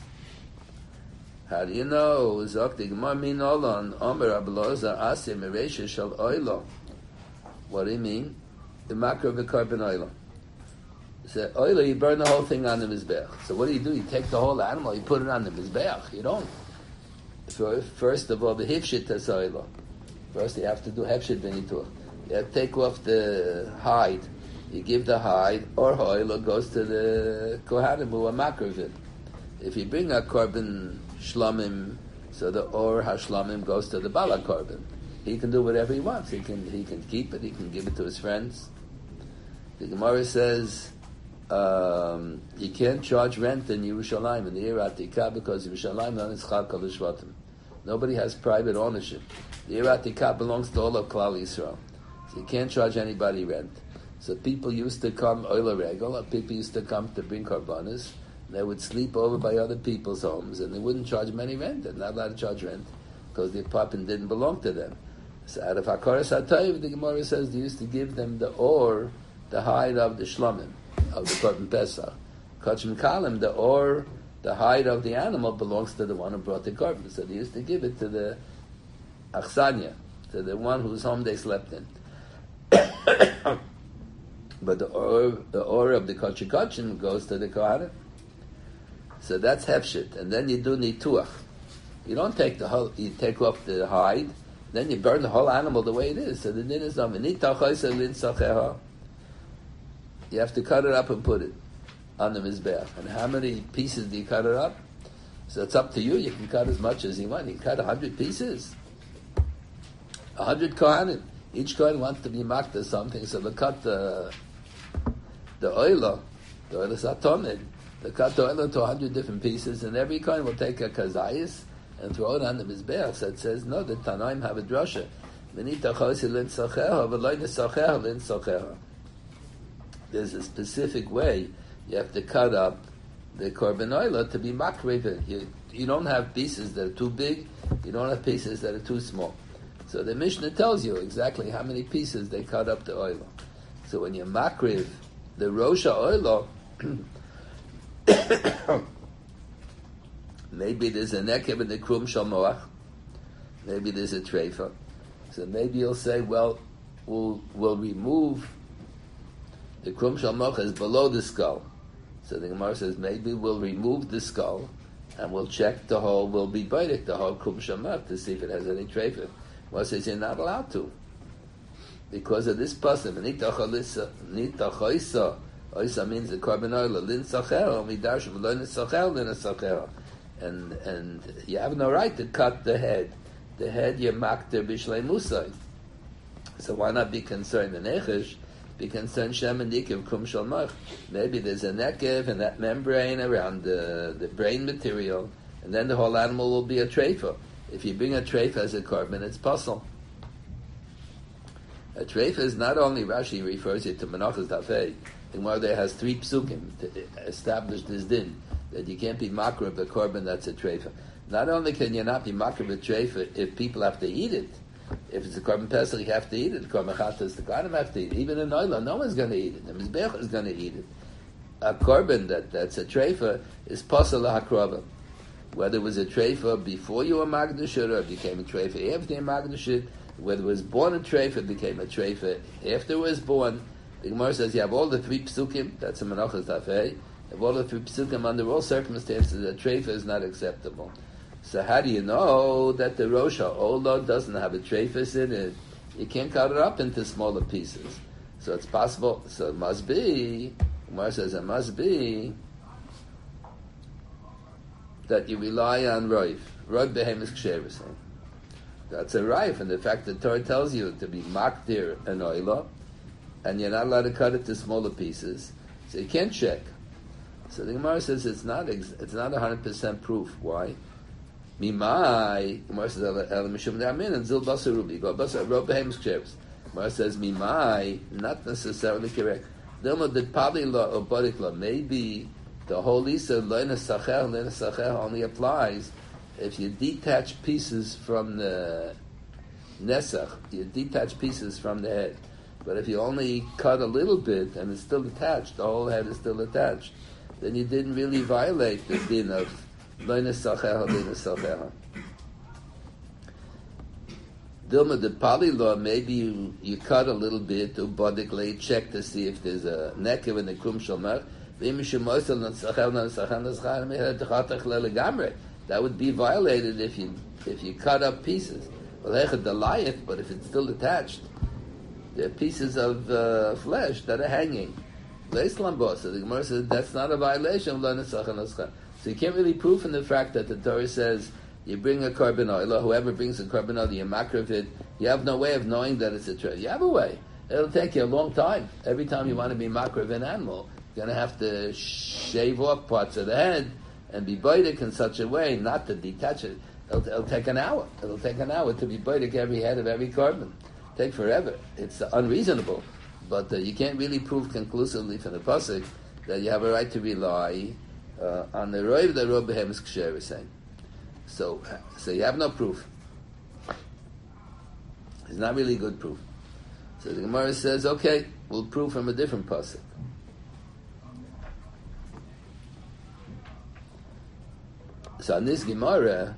how do you know? Zok the Gemara min olon Omer Abelozar Asir Meresha Shal Oilo. What do you mean? The makro v'karben oilo. So oilo, you burn the whole thing on the mizbeach. So what do? You take the whole animal, you put it on the mizbeach. You don't. First of all, the hifshit has oilo. First, you have to do hefshit benituch. You have to take off the hide. You give the hide, or oilo goes to the kohanim who are makrovit. If you bring a korban shlamim, so the or hashlamim goes to the bala korban. He can do whatever he wants. He can keep it. He can give it to his friends. The Gemara says you can't charge rent in Yerushalayim in the Ir Atikah because Yerushalayim is Chal Kol Shvatim. Nobody has private ownership. The Ir Atikah belongs to all of Klal Yisrael, so you can't charge anybody rent. So people used to come oila regel. People used to come to bring karbanas. They would sleep over by other people's homes, and they wouldn't charge them any rent. They're not allowed to charge rent because the apartment didn't belong to them. So out of Hakaras HaTayv, the Gemara says they used to give them the hide of the shlamim, of the Korban Pesach. Kachim Kalim, the hide of the animal belongs to the one who brought the korban. So they used to give it to the Achsanya, to the one whose home they slept in. But the or of the Kachim goes to the Kohanim. So that's hefshit. And then you do nituach. You don't take you take off the hide, then you burn the whole animal the way it is. So the din is you have to cut it up and put it on the mizbeach. And how many pieces do you cut it up? So it's up to you. You can cut as much as you want. You can cut 100 pieces. 100 kohanim. Each kohen wants to be marked as something, so they cut the oila satomid. They cut the oila to 100 different pieces, and every kohen will take a kazayis and throw it on the mizbeach. So it says, no, the Tanaim have a drasha. There's a specific way you have to cut up the korban oila to be makriv. You don't have pieces that are too big. You don't have pieces that are too small. So the Mishnah tells you exactly how many pieces they cut up the oila. So when you makriv the rosha oila, maybe there's a nekev in the krum shal moach. Maybe there's a treifa. So maybe you'll say, well, we'll remove the krum shal moach is below the skull. So the Gemara says maybe we'll remove the skull and we'll check the whole. We'll be baiting the whole krum shal moach to see if it has any treifa. Well, says you're not allowed to because of this pasuk. Oisa means the korban oil lin sachel midarshu v'lo nisachel lin sachel, and you have no right to cut the head. The head you makter b'shlei musay. So why not be concerned in Echesh? Be concerned Shem and Nikiv Kum Shalmach. Maybe there's a nekev and that membrane around the brain material, and then the whole animal will be a treifa. If you bring a treifa as a korban, it's puzzle. A treifa is not only, Rashi refers it to Menachos Dafei. The Gemara there has 3 psukim to establish this din, that you can't be makar of the korban that's a treifa. Not only can you not be makar of a treifa if people have to eat it. If it's a korban pesach, you have to eat it. Korban chatas, the kohanim have to eat it. Even in oila, no one's going to eat it. The mizbech is going to eat it. A korban that's a treifa is pasal hakrava. Whether it was a treifa before you were magdashut or it became a treifa after you were magdashut, whether it was born a treifa, it became a treifa after it was born. The Gemara says you have all the 3 psukim. That's a menachos dafei. You have all the 3 psukim under all circumstances. A treifa is not acceptable. So how do you know that the Rosh HaOlah doesn't have a treifas in it? You can't cut it up into smaller pieces. So it's possible. So it must be. Umar says it must be that you rely on Roiv. Roiv behemis ksheris. That's a Roiv, and the fact that Torah tells you to be makdir an oila, and you're not allowed to cut it to smaller pieces, so you can't check. So the Gemara says it's not 100% proof. Why? Mimai, Gemara says el mishum de'amin and zil basar rubi. Go basar rob behemis ksheris. Gemara says mimai, not necessarily correct. Dilma did probably law or bodik law. Maybe the whole Isa leina sachel only applies if you detach pieces from the nesach. You detach pieces from the head. But if you only cut a little bit and it's still attached, the whole head is still attached, then you didn't really violate the din of leina sachel. Dilma the Pali law, maybe you cut a little bit to bodically check to see if there's a nekev in the kum shalmach. That would be violated if you cut up pieces. But if it's still attached, there are pieces of flesh that are hanging. So the Gemara says that's not a violation of so you can't really prove from the fact that the Torah says you bring a korban oil, whoever brings a korban oil, you makar of it, you have no way of knowing that it's a treasure. You have a way. It'll take you a long time. Every time you want to be makar of an animal, you're going to have to shave off parts of the head and be boidik in such a way not to detach it. It'll take an hour. It'll take an hour to be boidik every head of every korban. Take forever. It's unreasonable. But you can't really prove conclusively from the pasuk that you have a right to rely on the roiv that Rob Behem is ksher is saying. So you have no proof. It's not really good proof. So the Gemara says, okay, we'll prove from a different pasuk. So on this Gemara,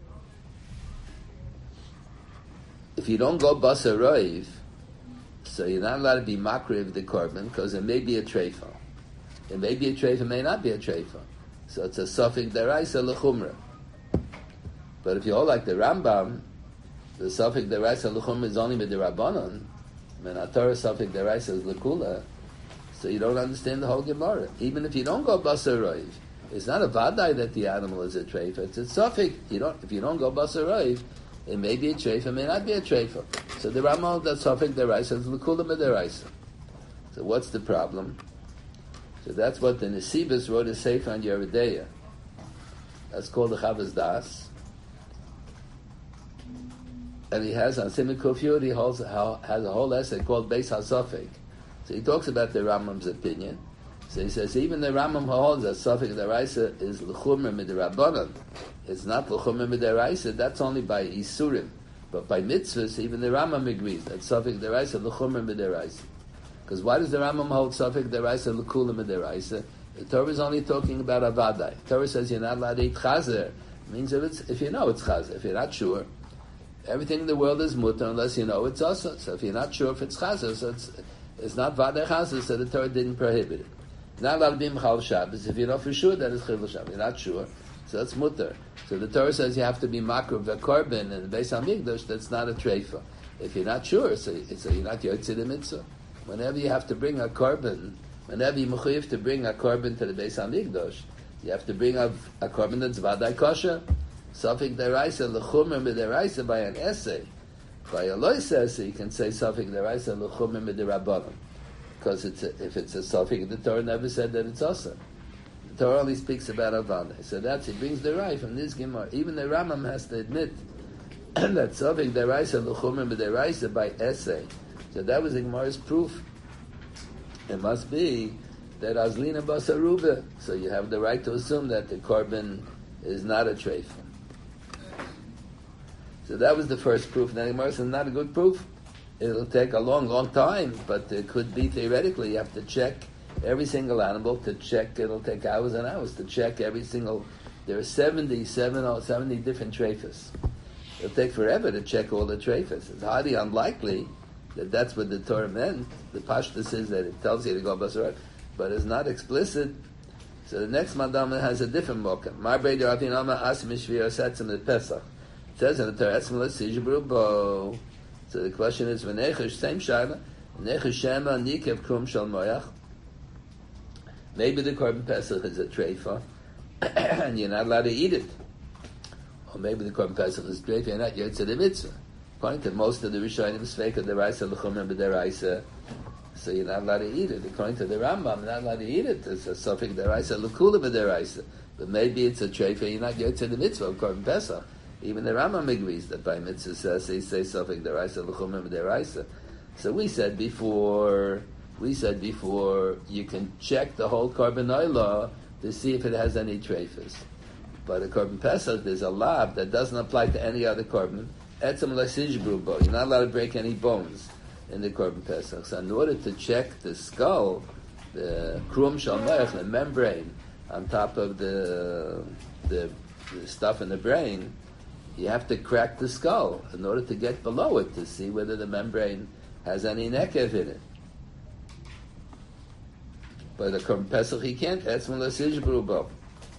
if you don't go basar roiv, so you're not allowed to be makriv the korban because it may be a treifa. It may be a treifa, it may not be a treifa. So it's a suffik deraisa lechumra. But if you all like the Rambam, the suffik deraisa lechumra is only with the Rabbanon, and a Torah suffik deraisa is lekula, so you don't understand the whole Gemara. Even if you don't go basar roiv, it's not a vadai that the animal is a treifa. It's a suffik. If you don't go basar roiv, it may be a treifa, it may not be a treifa. So the Rambam that suffik deraisa is lekula mederaisa. So what's the problem? So that's what the Nesibus wrote a sefer on Yeridea. That's called the Chavas Das. And he has on Simon Kufyud, he has a whole essay called Beis HaSafek. So he talks about the Rambam's opinion. So he says even the Rambam holds that Safek Deraisa is l'chumra midrabanan. It's not l'chumra midraisa. That's only by isurim. But by mitzvahs, even the Rambam agrees that Safek Deraisa l'chumra midraisa. Because why does the Rambam hold Safek Deraisa l'kula midraisa? The Torah is only talking about avadai. The Torah says you're not allowed to eat chazer. It means if you know it's chazer. If you're not sure, everything in the world is mutter unless you know it's also. So if you're not sure if it's chazer, so it's not vadei chazer, so the Torah didn't prohibit it. Not allowed to be mechal Shabbos if you know for sure that it's chil Shabbos. You're not sure, so that's mutter. So the Torah says you have to be makar of the korban and the Beis Hamikdash. That's not a treifa. If you're not sure, so you're not yotzei the mitzvah. Whenever you have to bring a korban Whenever you mechuyev to bring a korban to the Beis Hamikdash, you have to bring a korban that's vaday kosher. Safek deraisa lechumer mideraisa by an essay. By a lois, you can say Safek deraisa lechumer miderabanan, because if it's a Safek, the Torah never said that it's awesome. The Torah only speaks about Avada. So that's, it brings the right from this Gemara. Even the Rambam has to admit that Safek deraisa lechumer mideraisa by essay. So that was the Gemara's proof. It must be that Azlina Basaruba. So you have the right to assume that the korban is not a treifa. So that was the first proof. Now the Gemara says not a good proof. It'll take a long, long time, but it could be theoretically. You have to check every single animal to check. It'll take hours and hours to check every single. There are 70 different treifas. It'll take forever to check all the treifas. It's highly unlikely that that's what the Torah meant. The Pashta says that it tells you to go basar, but it's not explicit. So the next Madama has a different mokum. Marbei d'Ravinama asim mishvir asetzim the Pesach. It says in the Torah, etzim l'sijbru bo. So the question is, v'nechesh, same shayla, v'nechesh shema nikev krum shal moyach. Maybe the korban Pesach is a treifa, and you're not allowed to eat it. Or maybe the korban Pesach is treifa, you're not yotze the mitzvah. According to most of the Rishonim, Sveika deraisa l'chumer b'deraisa, so you're not allowed to eat it. According to the Rambam, you're not allowed to eat it. It's a Safek deraisa l'kula b'deraisa. But maybe it's a treifa, you're not yotze the mitzvah of korban Pesach. Even the Rambam agrees that by mitzvah says they say Safek deraisa l'chumer b'deraisa. So we said before you can check the whole korban oila to see if it has any treifas. But a korban Pesach, there's a lab that doesn't apply to any other korban. Etzem l'sijbru bo. You're not allowed to break any bones in the korban Pesach. So in order to check the skull, the krum shal moyach, the membrane on top of the stuff in the brain, you have to crack the skull in order to get below it to see whether the membrane has any nekev in it. But the korban Pesach he can't. Etzem l'sijbru bo.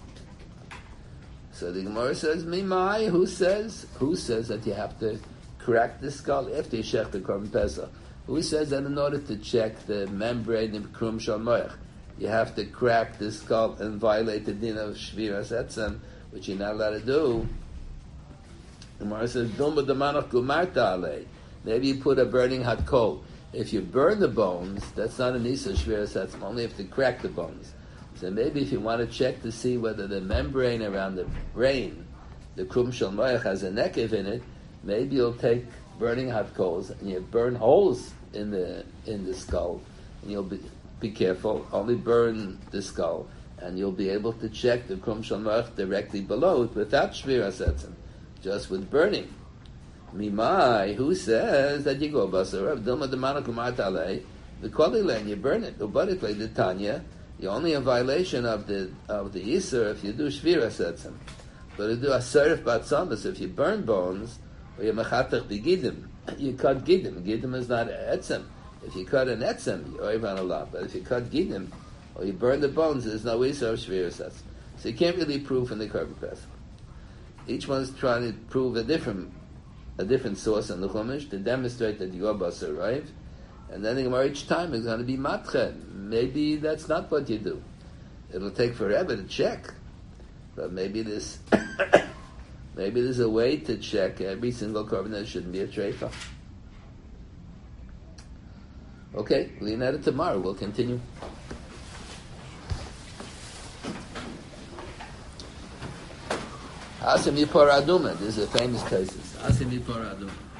So the Gemara says, Mimai, who says that you have to crack the skull after you shech the korban Pesach? Who says that in order to check the membrane of krum shal moyach, you have to crack the skull and violate the din of shviras etzem, which you're not allowed to do? The Gemara says, Dumba damanach gumarta alei. Maybe you put a burning hot coal. If you burn the bones, that's not an isa shviras etzem. Only if you crack the bones. So maybe if you want to check to see whether the membrane around the brain, the krum shal moyach, has a nekev in it, maybe you'll take burning hot coals and you burn holes in the skull, and you'll be careful, only burn the skull, and you'll be able to check the krum shal moyach directly below it without shviras etzem, just with burning. Mimai, who says that you go basar, Dilma demana kumat alei, the kolile, you burn it, ubarikle the Tanya. You're only in violation of the Yisr if you do Shviras Etzem. But you do a Serif Batzamas, if you burn bones, or you Mechatach the Gidim, you cut Gidim. Gidim is not Etzem. If you cut an Etzem, you're Oivan Allah. But if you cut Gidim, or you burn the bones, there's no Yisr of Shviras Etzem. So you can't really prove from the korban Pesach. Each one's trying to prove a different source in the Chumash to demonstrate that Yom Basar arrived. And then the Gemara each time is going to be matche. Maybe that's not what you do. It'll take forever to check. But maybe there's a way to check every single korban that shouldn't be a treifa. Okay, we'll leave that tomorrow. We'll continue. Asim Yipor Aduma. This is a famous case. Asim Yipor Aduma.